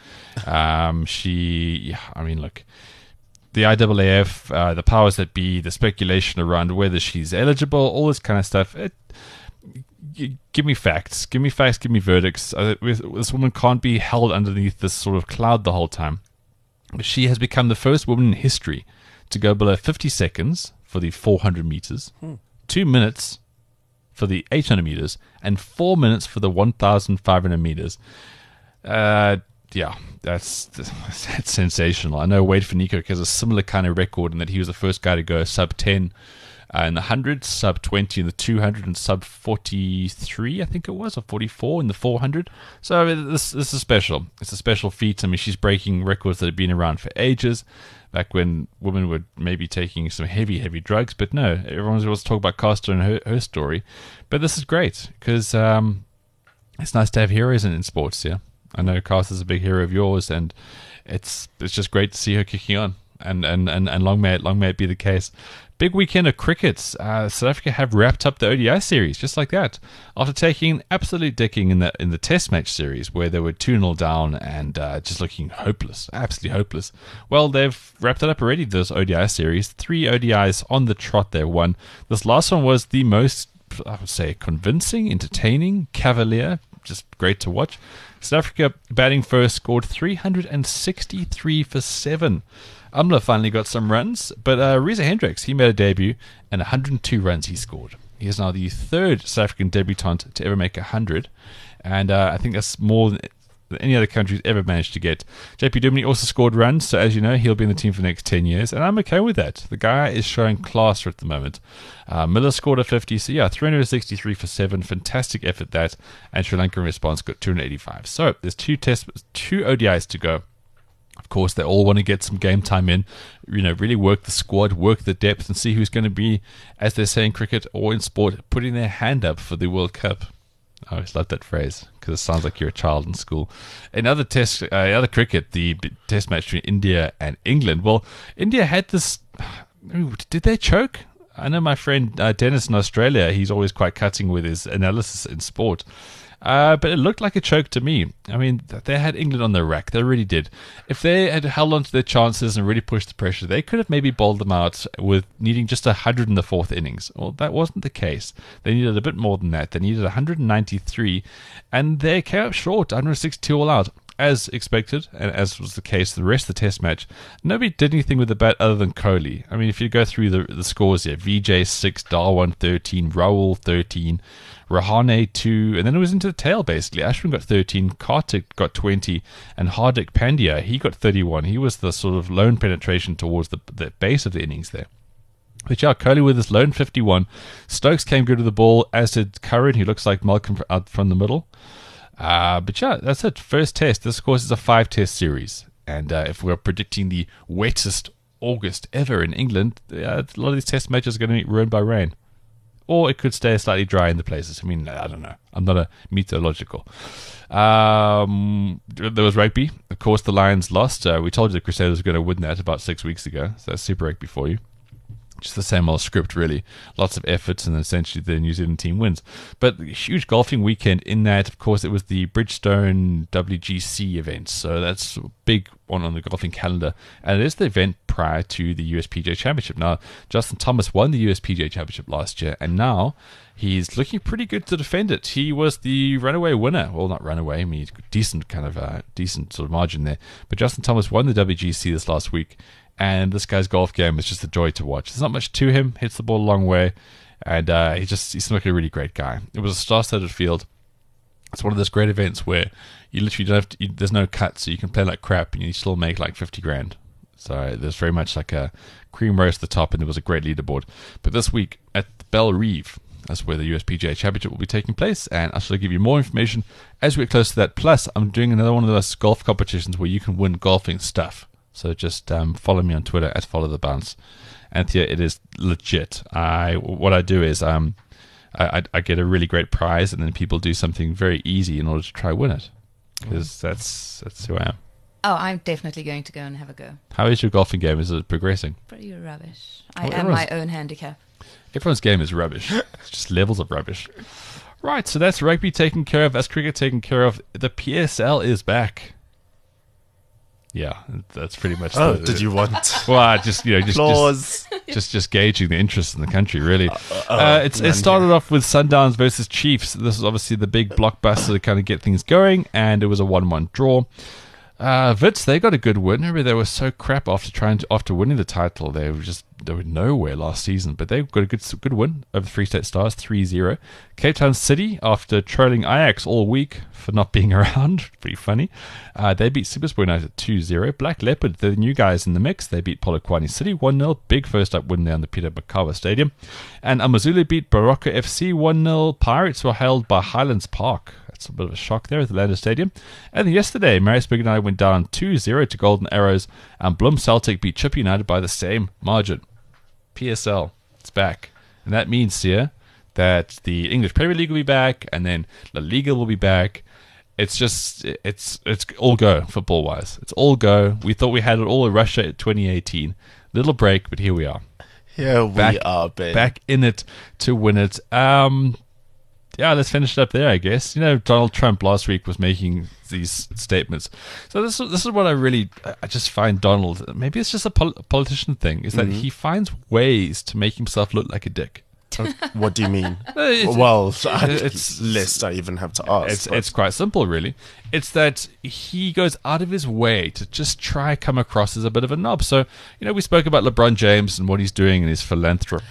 Look, the IAAF, the powers that be, the speculation around whether she's eligible, all this kind of stuff. Give me facts. Give me verdicts. This woman can't be held underneath this sort of cloud the whole time. She has become the first woman in history to go below 50 seconds for the 400 meters, 2 minutes for the 800 meters, and 4 minutes for the 1,500 meters. That's sensational. I know Wade van Niekerk has a similar kind of record in that he was the first guy to go sub 10 in the 100, sub 20 in the 200, and sub 43, I think it was, or 44 in the 400. So this is special. It's a special feat. I mean, she's breaking records that have been around for ages, back when women were maybe taking some heavy drugs. But no, everyone wants to talk about Caster and her story. But this is great because it's nice to have heroes in sports, yeah. I know Caster's a big hero of yours, and it's just great to see her kicking on. And long may it be the case. Big weekend of cricket. South Africa have wrapped up the ODI series just like that, after taking an absolute dicking in the Test match series where they were 2-0 down and just looking hopeless, absolutely hopeless. Well, they've wrapped it up already. This ODI series, 3 ODIs on the trot. They won. This last one was the most, I would say, convincing, entertaining, cavalier, just great to watch. South Africa batting first scored 363 for 7. Umla finally got some runs, but Reza Hendricks, he made a debut, and 102 runs he scored. He is now the 3rd South African debutant to ever make 100, and I think that's more than any other country's ever managed to get. JP Duminy also scored runs, so as you know, he'll be in the team for the next 10 years, and I'm okay with that. The guy is showing class at the moment. Miller scored a 50, so yeah, 363 for 7, fantastic effort that, and Sri Lanka in response got 285. So there's 2 ODIs to go. Of course, they all want to get some game time in, really work the squad, work the depth, and see who's going to be, as they say in cricket or in sport, putting their hand up for the World Cup. I always love that phrase because it sounds like you're a child in school. In other cricket, the test match between India and England. Well, India had this. Did they choke? I know my friend Dennis in Australia. He's always quite cutting with his analysis in sport. But it looked like a choke to me. I mean, they had England on their rack. They really did. If they had held on to their chances and really pushed the pressure, they could have maybe bowled them out with needing just 100 in the 4th innings. Well, that wasn't the case. They needed a bit more than that. They needed 193, and they came up short, 162 all out. As expected, and as was the case the rest of the test match, nobody did anything with the bat other than Kohli. I mean, if you go through the scores here, Vijay 6, Dhawan 13, Rahul 13, Rahane 2, and then it was into the tail basically. Ashwin got 13, Karthik got 20, and Hardik Pandya, he got 31. He was the sort of lone penetration towards the base of the innings there. But yeah, Kohli with his lone 51. Stokes came good with the ball, as did Curran, who looks like Malcolm out from the middle. But yeah, that's it. First test. This, of course, is a 5-test series. And if we're predicting the wettest August ever in England, a lot of these test matches are going to be ruined by rain. or it could stay slightly dry in the places. I mean, I don't know. I'm not a meteorological. There was rugby. Of course, the Lions lost. We told you the Crusaders were going to win that about 6 weeks ago. So that's Super Rugby for you. Just the same old script, really. Lots of efforts, and then essentially the New Zealand team wins. But huge golfing weekend in that, of course, it was the Bridgestone WGC event. So that's a big one on the golfing calendar. And it is the event prior to the USPGA Championship. Now, Justin Thomas won the USPGA Championship last year, and now he's looking pretty good to defend it. He was the runaway winner. Well, not runaway. I mean, decent sort of margin there. But Justin Thomas won the WGC this last week. And this guy's golf game is just a joy to watch. There's not much to him. Hits the ball a long way. And he seems like a really great guy. It was a star-studded field. It's one of those great events where you literally don't have to, there's no cut, so you can play like crap and you still make like 50 grand. So there's very much like a cream roast at the top, and there was a great leaderboard. But this week at the Belle Reve, that's where the USPGA Championship will be taking place, and I shall give you more information as we get close to that. Plus, I'm doing another one of those golf competitions where you can win golfing stuff. So just follow me on Twitter at @followthebounce. Anthea, it is legit. What I do is I get a really great prize, and then people do something very easy in order to try win it. Because that's who I am. Oh, I'm definitely going to go and have a go. How is your golfing game? Is it progressing? Pretty rubbish. I am my own handicap. Everyone's game is rubbish. It's just levels of rubbish. Right, so that's rugby taken care of. That's cricket taken care of. The PSL is back. Yeah, that's pretty much. Did you want? Well, just gauging the interest in the country, really. It started off with Sundowns versus Chiefs. This was obviously the big blockbuster to kind of get things going, and it was a 1-1 draw. Wits, they got a good win. Remember, they were so crap after winning the title. They were nowhere last season, but they got a good win over the Free State Stars, 3-0. Cape Town City, after trolling Ajax all week for not being around, pretty funny, they beat Supersport United 2-0. Black Leopard, the new guys in the mix, they beat Polokwane City 1-0. Big first up win there on the Peter Makawa Stadium. And Amazulu beat Baroka FC 1-0. Pirates were held by Highlands Park. That's a bit of a shock there at the Lander Stadium. And then yesterday, Maritzburg United went down 2-0 to Golden Arrows, and Bloem Celtic beat Chip United by the same margin. PSL, it's back. And that means, Sia, that the English Premier League will be back, and then La Liga will be back. It's all go, football-wise. It's all go. We thought we had it all in Russia in 2018. Little break, but here we are. Here we are, babe. Back in it to win it. Yeah, let's finish it up there, I guess. You know, Donald Trump last week was making these statements. So this is what I just find Donald, maybe it's just a politician thing, is that he finds ways to make himself look like a dick. What do you mean? It's list I even have to ask. It's quite simple, really. It's that he goes out of his way to just try come across as a bit of a knob. So, you know, we spoke about LeBron James and what he's doing in his philanthropy.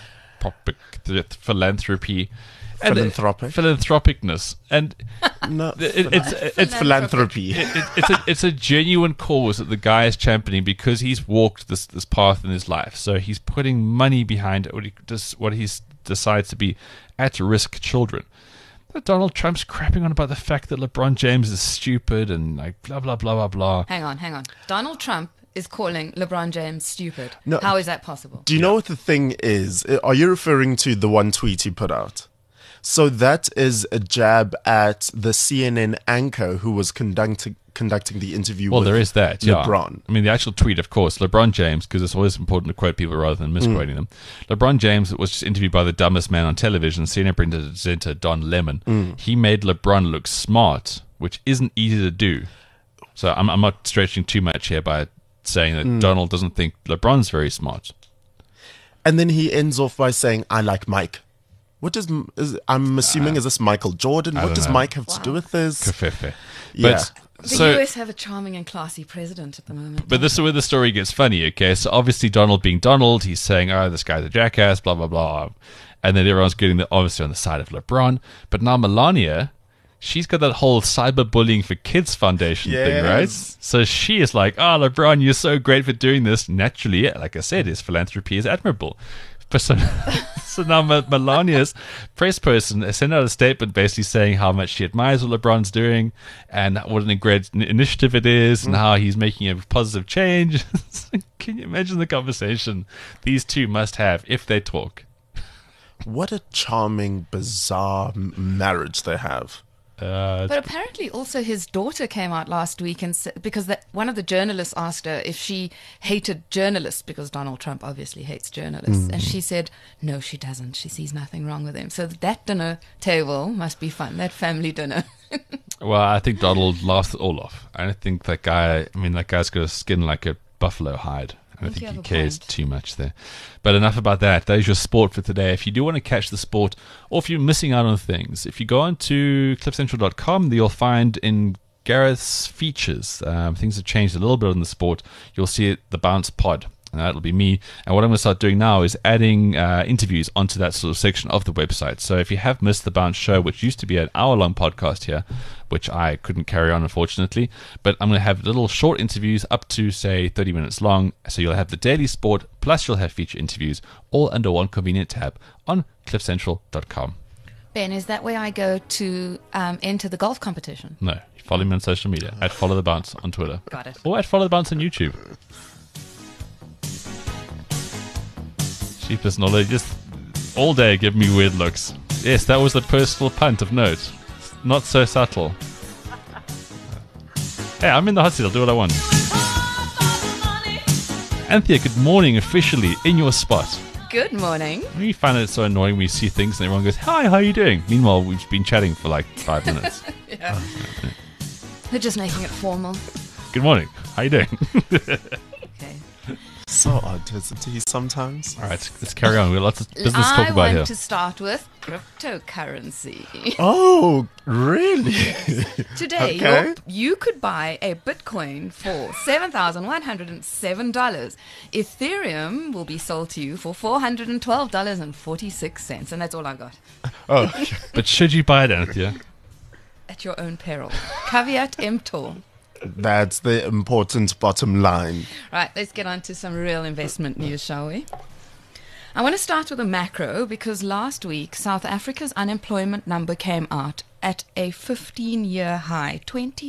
Philanthropicness, and no, it's philanthropy. It's a genuine cause that the guy is championing because he's walked this path in his life. So he's putting money behind what he decides to be at-risk children. But Donald Trump's crapping on about the fact that LeBron James is stupid and like blah blah blah blah blah. Hang on. Donald Trump is calling LeBron James stupid. No, how is that possible? Do you know what the thing is? Are you referring to the one tweet he put out? So that is a jab at the CNN anchor who was conducting the interview with there is that, LeBron. Yeah. I mean, the actual tweet, of course, LeBron James, because it's always important to quote people rather than misquoting them. LeBron James was just interviewed by the dumbest man on television, CNN presenter Don Lemon. He made LeBron look smart, which isn't easy to do. So I'm not stretching too much here by saying that Donald doesn't think LeBron's very smart. And then he ends off by saying, I like Mike. I'm assuming, is this Michael Jordan? What does Mike have to do with this? Kafefe. Yeah. The US have a charming and classy president at the moment. But this is where the story gets funny, okay? So obviously Donald being Donald, he's saying, oh, this guy's a jackass, blah, blah, blah. And then everyone's getting obviously on the side of LeBron. But now Melania, she's got that whole cyberbullying for kids foundation thing, right? So she is like, oh, LeBron, you're so great for doing this. Naturally, like I said, his philanthropy is admirable. But so now Melania's press person sent out a statement basically saying how much she admires what LeBron's doing and what a great initiative it is and how he's making a positive change. Can you imagine the conversation these two must have if they talk? What a charming, bizarre marriage they have. But apparently also his daughter came out last week and said, because one of the journalists asked her if she hated journalists, because Donald Trump obviously hates journalists. And she said, no, she doesn't. She sees nothing wrong with him. So that dinner table must be fun, that family dinner. Well, I think Donald laughs it all off. I don't think that guy's got a skin like a buffalo hide. I don't think you think he have a cares point. too much there. But enough about that. That is your sport for today. If you do want to catch the sport, or if you're missing out on things, if you go on to cliffcentral.com, you'll find in Gareth's features, things have changed a little bit on the sport. You'll see it, the Bounce Pod. And that'll be me. And what I'm going to start doing now is adding interviews onto that sort of section of the website. So if you have missed the Bounce Show, which used to be an hour-long podcast here, which I couldn't carry on, unfortunately, but I'm going to have little short interviews up to, say, 30 minutes long. So you'll have the daily sport, plus you'll have feature interviews, all under one convenient tab on cliffcentral.com. Ben, is that where I go to enter the golf competition? No, follow me on social media, at Follow the Bounce on Twitter. Got it. Or at Follow the Bounce on YouTube. Cheapest knowledge, just all day give me weird looks. Yes, that was the personal punt of note. Not so subtle. Hey, I'm in the hot seat, I'll do what I want. Anthea, good morning, officially in your spot. Good morning. We find it so annoying when you see things and everyone goes, hi, how are you doing? Meanwhile, we've been chatting for like 5 minutes. Yeah. They're just making it formal. Good morning, how are you doing? Okay. So audacity sometimes. All right, let's carry on. We've got lots of business to talk I about want here. to start with cryptocurrency. Oh, really? Today, Okay. you could buy a Bitcoin for $7,107. Ethereum will be sold to you for $412.46. And that's all I got. Oh, But should you buy it, Anthea? At your own peril. Caveat emptor. that's the important bottom line. Right, let's get on to some real investment news, shall we? I want to start with a macro because last week South Africa's unemployment number came out at a 15-year high,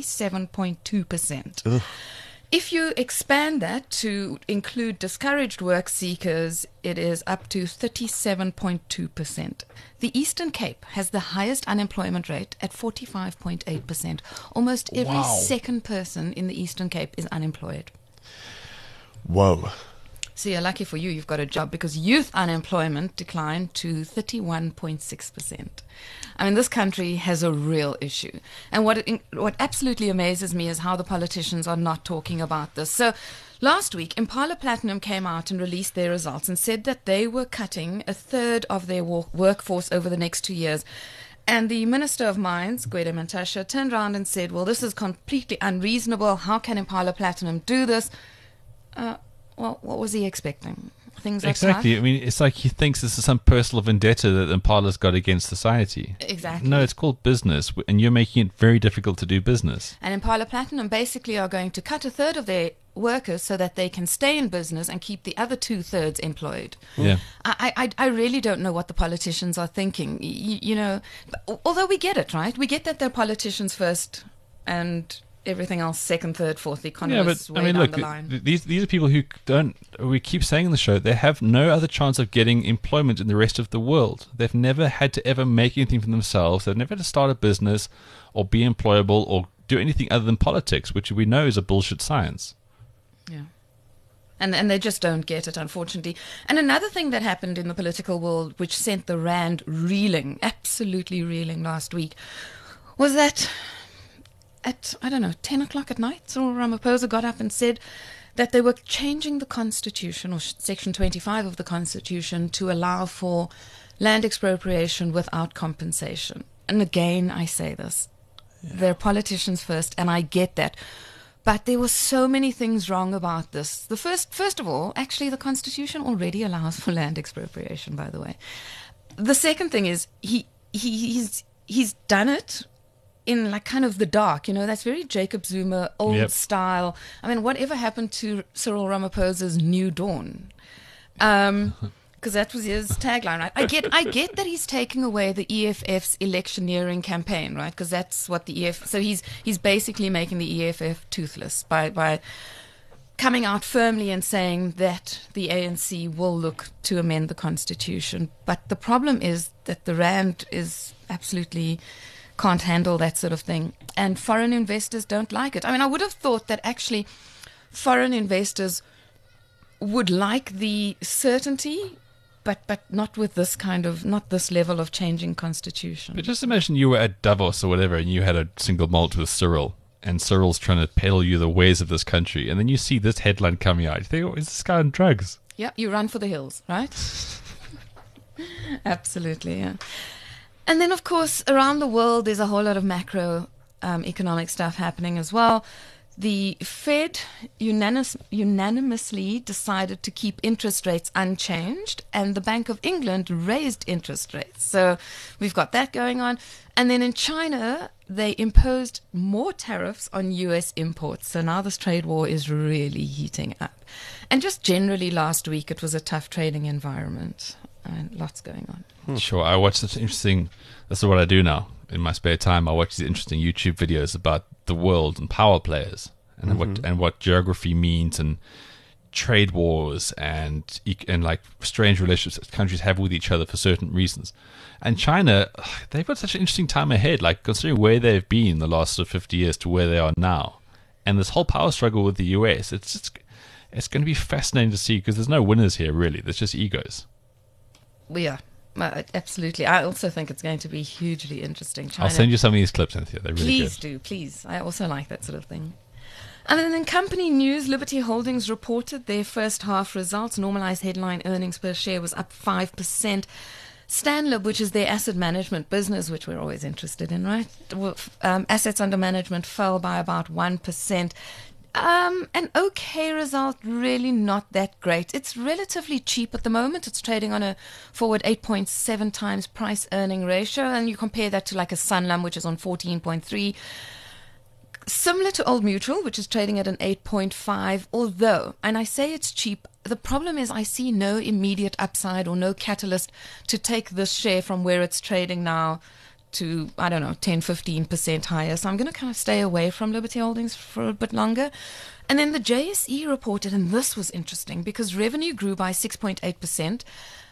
27.2%. If you expand that to include discouraged work seekers, it is up to 37.2%. The Eastern Cape has the highest unemployment rate at 45.8%. Almost every second person in the Eastern Cape is unemployed. Whoa. So you're lucky for you, you've got a job because youth unemployment declined to 31.6%. I mean, this country has a real issue. And what absolutely amazes me is how the politicians are not talking about this. So last week, Impala Platinum came out and released their results and said that they were cutting a third of their workforce over the next 2 years. And the Minister of Mines, Gwede Mantashe, turned around and said, well, this is completely unreasonable. How can Impala Platinum do this? Well, what was he expecting? Things like Exactly. I mean, it's like he thinks this is some personal vendetta that Impala's got against society. Exactly. No, it's called business, and you're making it very difficult to do business. And Impala Platinum basically are going to cut a third of their workers so that they can stay in business and keep the other 2/3 employed. Yeah. I really don't know what the politicians are thinking. You know, although we get it, right? We get that they're politicians first and everything else second, third, fourth, economists way down the line. These are people who don't. We keep saying in the show they have no other chance of getting employment in the rest of the world. They've never had to ever make anything for themselves. They've never had to start a business or be employable or do anything other than politics, which we know is a bullshit science. Yeah. And they just don't get it, unfortunately. And another thing that happened in the political world, which sent the rand reeling, absolutely reeling last week, was that at, 10 o'clock at night, Cyril Ramaphosa got up and said that they were changing the Constitution, or Section 25 of the Constitution, to allow for land expropriation without compensation. And again, I say this. They're politicians first, and I get that. But there were so many things wrong about this. The first of all, actually, the Constitution already allows for land expropriation, by the way. The second thing is he's done it in like kind of the dark, that's very Jacob Zuma, old style. I mean, whatever happened to Cyril Ramaphosa's New Dawn? Because that was his tagline, right? I get that he's taking away the EFF's electioneering campaign, right? Because that's what the EFF. So he's basically making the EFF toothless by coming out firmly and saying that the ANC will look to amend the constitution. But the problem is that the rand is absolutely can't handle that sort of thing. And foreign investors don't like it. I mean, I would have thought that actually foreign investors would like the certainty, but not with this not this level of changing constitution. But just imagine you were at Davos or whatever and you had a single malt with Cyril, and Cyril's trying to peddle you the ways of this country, and then you see this headline coming out. You think, oh, is this guy on drugs? Yeah, you run for the hills, right? Absolutely, yeah. And then, of course, around the world, there's a whole lot of macro economic stuff happening as well. The Fed unanimously decided to keep interest rates unchanged, and the Bank of England raised interest rates. So we've got that going on. And then in China, they imposed more tariffs on US imports. So now this trade war is really heating up. And just generally last week, it was a tough trading environment. And lots going on. Sure. I watch this interesting, this is what I do now. In my spare time, I watch these interesting YouTube videos about the world and power players and what geography means and trade wars and like strange relationships that countries have with each other for certain reasons. And China, they've got such an interesting time ahead, like considering where they've been the last sort of 50 years to where they are now. And this whole power struggle with the US, it's going to be fascinating to see because there's no winners here, really. There's just egos. Yeah. Absolutely. I also think it's going to be hugely interesting. China. I'll send you some of these clips, Cynthia. They're really Please good. do, please. I also like that sort of thing. And then in company news, Liberty Holdings reported their first half results. Normalized headline earnings per share was up 5%. Stanlib, which is their asset management business, which we're always interested in, right? Assets under management fell by about 1%. An okay result, really not that great. It's relatively cheap at the moment. It's trading on a forward 8.7 times price earning ratio, and you compare that to like a Sanlam, which is on 14.3. Similar to Old Mutual, which is trading at an 8.5, although, and I say it's cheap, the problem is I see no immediate upside or no catalyst to take this share from where it's trading now to, 10-15% higher. So I'm going to kind of stay away from Liberty Holdings for a bit longer. And then the JSE reported, and this was interesting because revenue grew by 6.8%.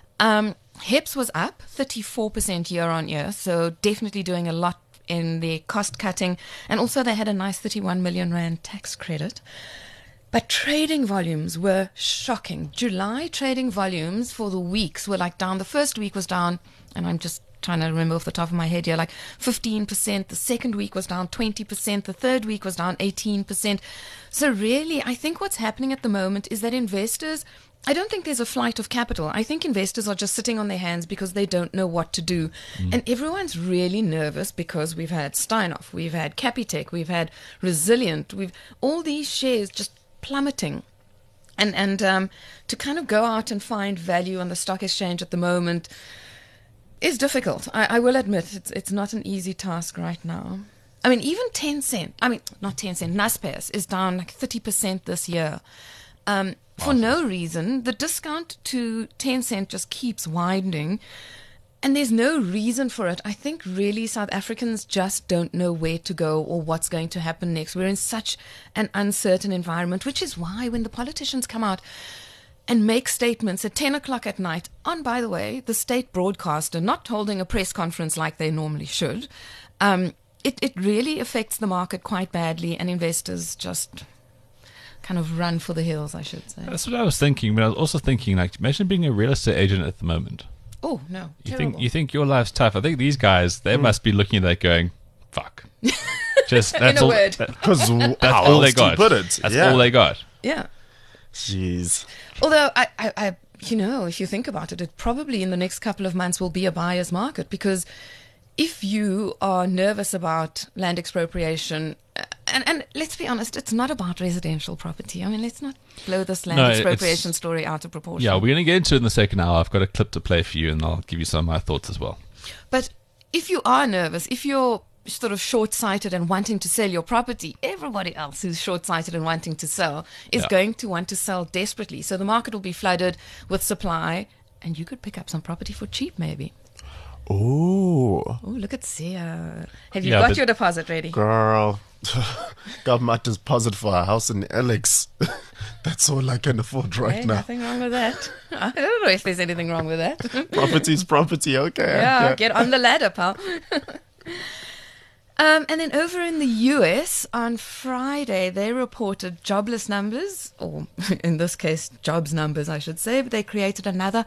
HEPS was up 34% year on year, so definitely doing a lot in their cost cutting. And also they had a nice 31 million rand tax credit. But trading volumes were shocking. July trading volumes for the weeks were like down. The first week was down, and I'm just trying to remember off the top of my head here, like 15%. The second week was down 20%. The third week was down 18%. So really, I think what's happening at the moment is that investors, I don't think there's a flight of capital. I think investors are just sitting on their hands because they don't know what to do. And everyone's really nervous because we've had Steinhoff, we've had Capitec, we've had Resilient, we've all these shares just plummeting. And to kind of go out and find value on the stock exchange at the moment is difficult. I will admit it's not an easy task right now. I mean, even Tencent, not Tencent, Naspers is down like 30% this year. For no reason. The discount to Tencent just keeps widening, and there's no reason for it. I think really South Africans just don't know where to go or what's going to happen next. We're in such an uncertain environment, which is why when the politicians come out and make statements at 10 o'clock at night on, by the way, the state broadcaster not holding a press conference like they normally should, it really affects the market quite badly, and investors just kind of run for the hills, I should say. That's what I was thinking, but I was also thinking, like, imagine being a real estate agent at the moment. Oh, no. You think your life's tough. I think these guys, they must be looking at that going, fuck. Just that's In a all, word. Because that's all they got. Put it. That's all they got. Yeah. Jeez. Although, I if you think about it, it probably in the next couple of months will be a buyer's market, because if you are nervous about land expropriation, and let's be honest, it's not about residential property. I mean, let's not blow this land expropriation story out of proportion. Yeah, we're going to get into it in the second hour. I've got a clip to play for you, and I'll give you some of my thoughts as well. But if you are nervous, if you're sort of short-sighted and wanting to sell your property, everybody else who's short-sighted and wanting to sell is going to want to sell desperately. So the market will be flooded with supply, and you could pick up some property for cheap, maybe. Oh, look at Sia. Have you got your deposit ready? Girl. Got my deposit for a house in Alex. That's all I can afford right Hey, now. nothing wrong with that. I don't know if there's anything wrong with that. Property's property, okay. Yeah, get on the ladder, pal. And then over in the US on Friday, they reported jobless numbers, or in this case, jobs numbers, I should say, but they created another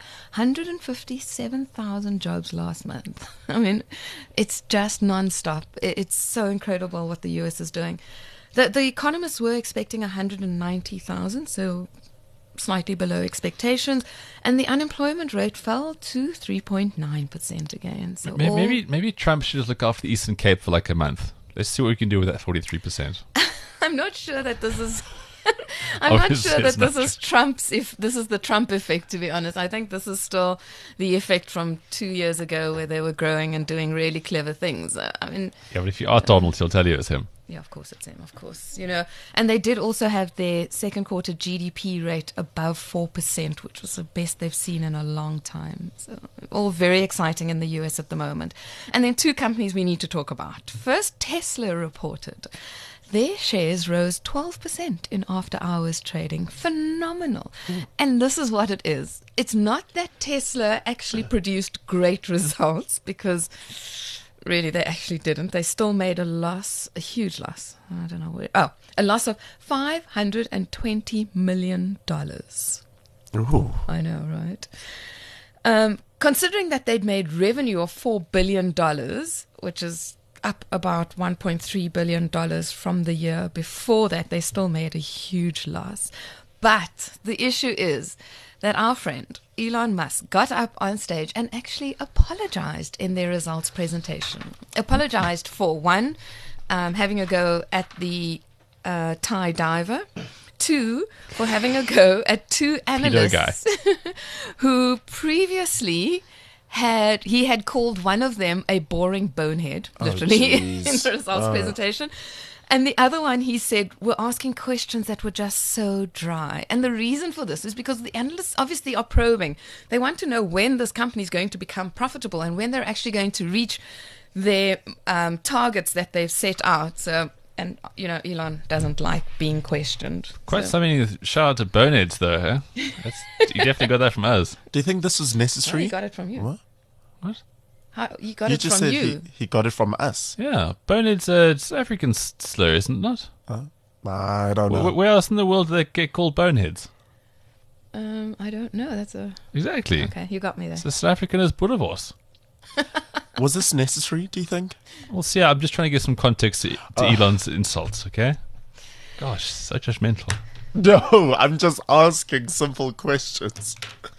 157,000 jobs last month. I mean, it's just nonstop. It's so incredible what the US is doing. The economists were expecting 190,000, so slightly below expectations, and the unemployment rate fell to 3.9% again. So Maybe Trump should just look after the Eastern Cape for like a month. Let's see what we can do with that 43%. I'm not sure that this is. I'm not Obviously, sure that it's not this is Trump's. If this is the Trump effect, to be honest, I think this is still the effect from 2 years ago, where they were growing and doing really clever things. I mean, Yeah, but if you ask Donald, he'll tell you it's him. yeah, of course it's him. Of course, and they did also have their second quarter GDP rate above 4%, which was the best they've seen in a long time. So all very exciting in the US at the moment. And then two companies we need to talk about. First, Tesla reported. Their shares rose 12% in after-hours trading. Phenomenal. And this is what it is. It's not that Tesla actually produced great results, because really they actually didn't. They still made a loss, a huge loss. I don't know where. Oh, a loss of $520 million. Ooh. I know, right? Considering that they'd made revenue of $4 billion, which is up about $1.3 billion from the year before that, they still made a huge loss. But the issue is that our friend Elon Musk got up on stage and actually apologized in their results presentation. Apologized for, one, having a go at the Thai diver. Two, for having a go at two analysts who previously had called one of them a boring bonehead, literally, in the results presentation. And the other one, he said, were asking questions that were just so dry. And the reason for this is because the analysts obviously are probing. They want to know when this company is going to become profitable and when they're actually going to reach their targets that they've set out. So, and, Elon doesn't like being questioned. Quite something. Shout out to Boneheads, though, huh? You definitely got that from us. Do you think this was Oh, necessary? he got it from you. What? What? How, you got You it just from said you. he got it from us. Yeah, Boneheads, it's African slur, isn't it? Not? I don't know. Where else in the world do they get called Boneheads? I don't know. That's a Exactly. okay. You got me there. So South African is Boerewors. Was this necessary, do you think? Well, see, I'm just trying to give some context to Elon's insults, okay? Gosh, so judgmental. No, I'm just asking simple questions.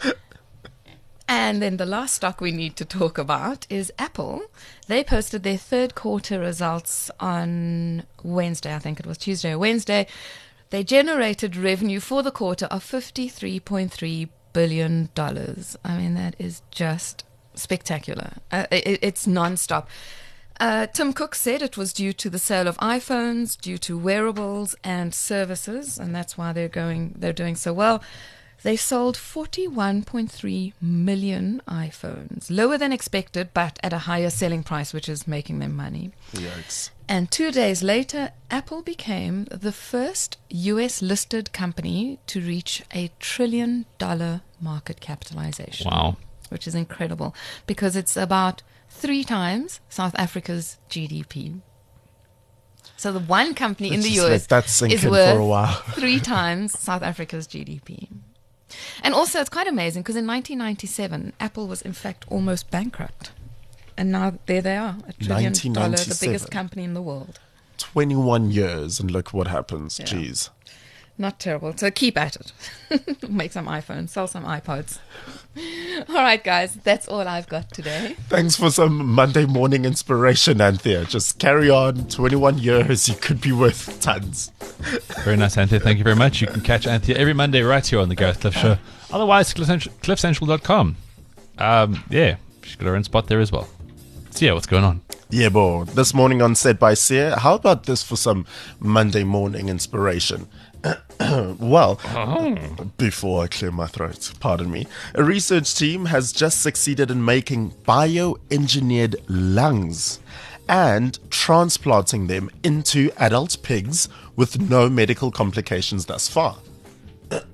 And then the last stock we need to talk about is Apple. They posted their third quarter results on Wednesday. I think it was Tuesday or Wednesday. They generated revenue for the quarter of $53.3 billion. I mean, that is just spectacular. It's nonstop. Tim Cook said it was due to the sale of iPhones, due to wearables and services, and that's why they're doing so well. They sold 41.3 million iPhones, lower than expected, but at a higher selling price, which is making them money. Yikes. And 2 days later, Apple became the first US-listed company to reach $1 trillion market capitalization. Wow. Which is incredible, because it's about 3 times South Africa's GDP. So the one company in the Just US let that sink is in worth for a while. 3 times South Africa's GDP. And also, it's quite amazing because in 1997, Apple was in fact almost bankrupt. And now there they are, $1 trillion, the 1997. biggest company in the world. 21 years and look what happens. Yeah. Jeez. Not terrible. So keep at it. Make some iPhones, sell some iPods. All right, guys, that's all I've got today. Thanks for some Monday morning inspiration, Anthea. Just carry on. 21 years, you could be worth tons. Very nice, Anthea. Thank you very much. You can catch Anthea every Monday right here on the Gareth Cliff Show. Otherwise, cliffcentral.com. Yeah, she's got her own spot there as well. So yeah, what's going on? Yeah, boy. This morning on Said by Sia, how about this for some Monday morning inspiration? Well, before I clear my throat, pardon me, a research team has just succeeded in making bioengineered lungs and transplanting them into adult pigs with no medical complications thus far.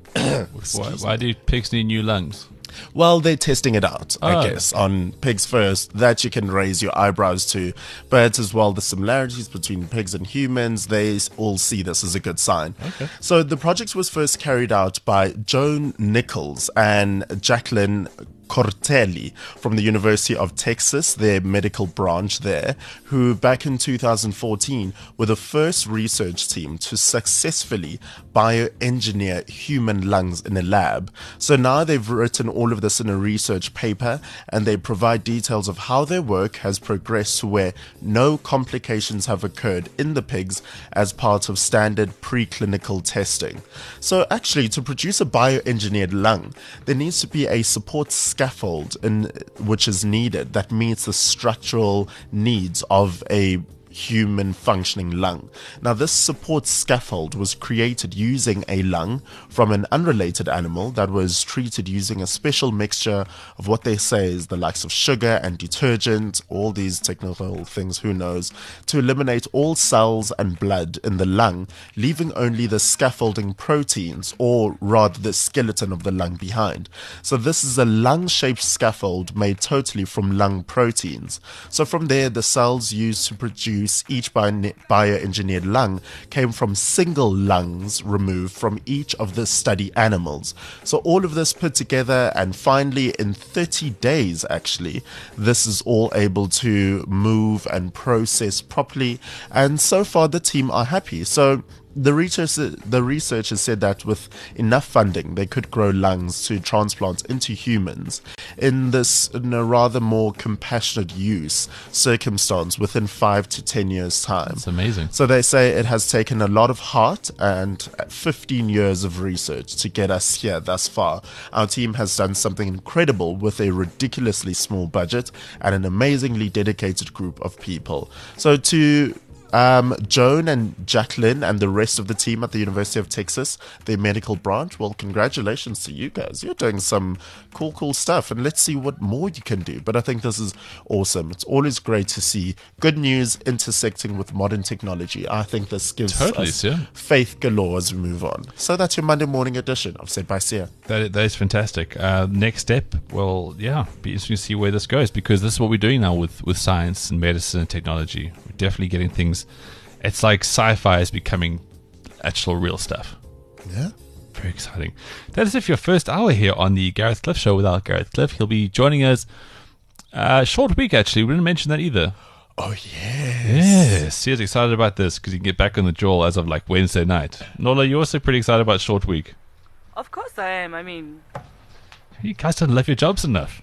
Why do pigs need new lungs? Well, they're testing it out, I Oh. guess, on pigs first. That you can raise your eyebrows to. But as well, the similarities between pigs and humans, they all see this as a good sign. Okay. So the project was first carried out by Joan Nichols and Jacqueline Cortelli from the University of Texas, their medical branch there, who back in 2014 were the first research team to successfully bioengineer human lungs in a lab. So now they've written all of this in a research paper, and they provide details of how their work has progressed to where no complications have occurred in the pigs as part of standard preclinical testing. So actually, to produce a bioengineered lung, there needs to be a support scaffold which is needed that meets the structural needs of a human functioning lung. Now, this support scaffold was created using a lung from an unrelated animal that was treated using a special mixture of what they say is the likes of sugar and detergent, all these technical things, who knows, to eliminate all cells and blood in the lung, leaving only the scaffolding proteins, or rather the skeleton of the lung behind. So this is a lung-shaped scaffold made totally from lung proteins. So from there, the cells used to produce each bioengineered lung came from single lungs removed from each of the study animals. So all of this put together, and finally in 30 days actually, this is all able to move and process properly, and so far the team are happy. So the researchers said that with enough funding, they could grow lungs to transplant into humans in a rather more compassionate use circumstance within 5 to 10 years' time. It's amazing. So they say it has taken a lot of heart and 15 years of research to get us here thus far. Our team has done something incredible with a ridiculously small budget and an amazingly dedicated group of people. So to Joan and Jacqueline and the rest of the team at the University of Texas, their medical branch, well, congratulations to you guys. You're doing some cool stuff, and let's see what more you can do. But I think this is awesome. It's always great to see good news intersecting with modern technology. I think this gives us faith galore as we move on. So that's your Monday morning edition of Said by Sia. That is fantastic. Next step, well, yeah, be interesting to see where this goes, because this is what we're doing now with science and medicine and technology. We're definitely getting things. It's like sci-fi is becoming actual real stuff. Yeah. Very exciting. That is it for your first hour here on the Gareth Cliff Show without Gareth Cliff. He'll be joining us short week, actually. We didn't mention that either. Oh, yes. Yes. He is excited about this because he can get back on the jaw as of like Wednesday night. Nola, you're also pretty excited about short week. Of course I am. I mean, you guys don't love your jobs enough.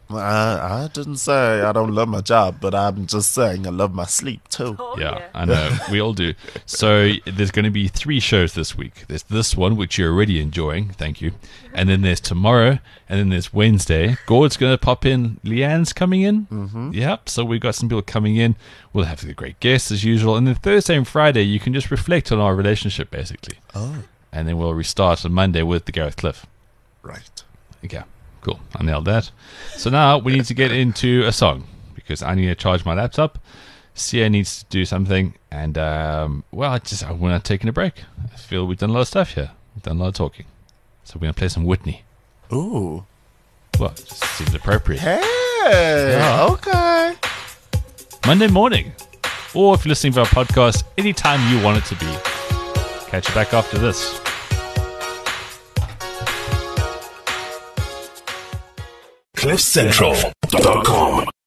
I didn't say I don't love my job, but I'm just saying I love my sleep too. oh, Yeah, I know. We all do. So there's going to be 3 shows this week. There's this one, which you're already enjoying. Thank you. And then there's tomorrow. And then there's Wednesday. Gord's going to pop in. Leanne's coming in. Mm-hmm. Yep. So we've got some people coming in. We'll have the great guests as usual. And then Thursday and Friday, you can just reflect on our relationship, basically. Oh. And then we'll restart on Monday with the Gareth Cliff. Right. Okay. Cool. I nailed that. So now we need to get into a song because I need to charge my laptop. Sia needs to do something. And, we're not taking a break. I feel we've done a lot of stuff here. We've done a lot of talking. So we're going to play some Whitney. Ooh. Well, it just seems appropriate. Hey. Yeah. Okay. Monday morning. Or if you're listening to our podcast, anytime you want it to be. Catch you back after this. CliffCentral.com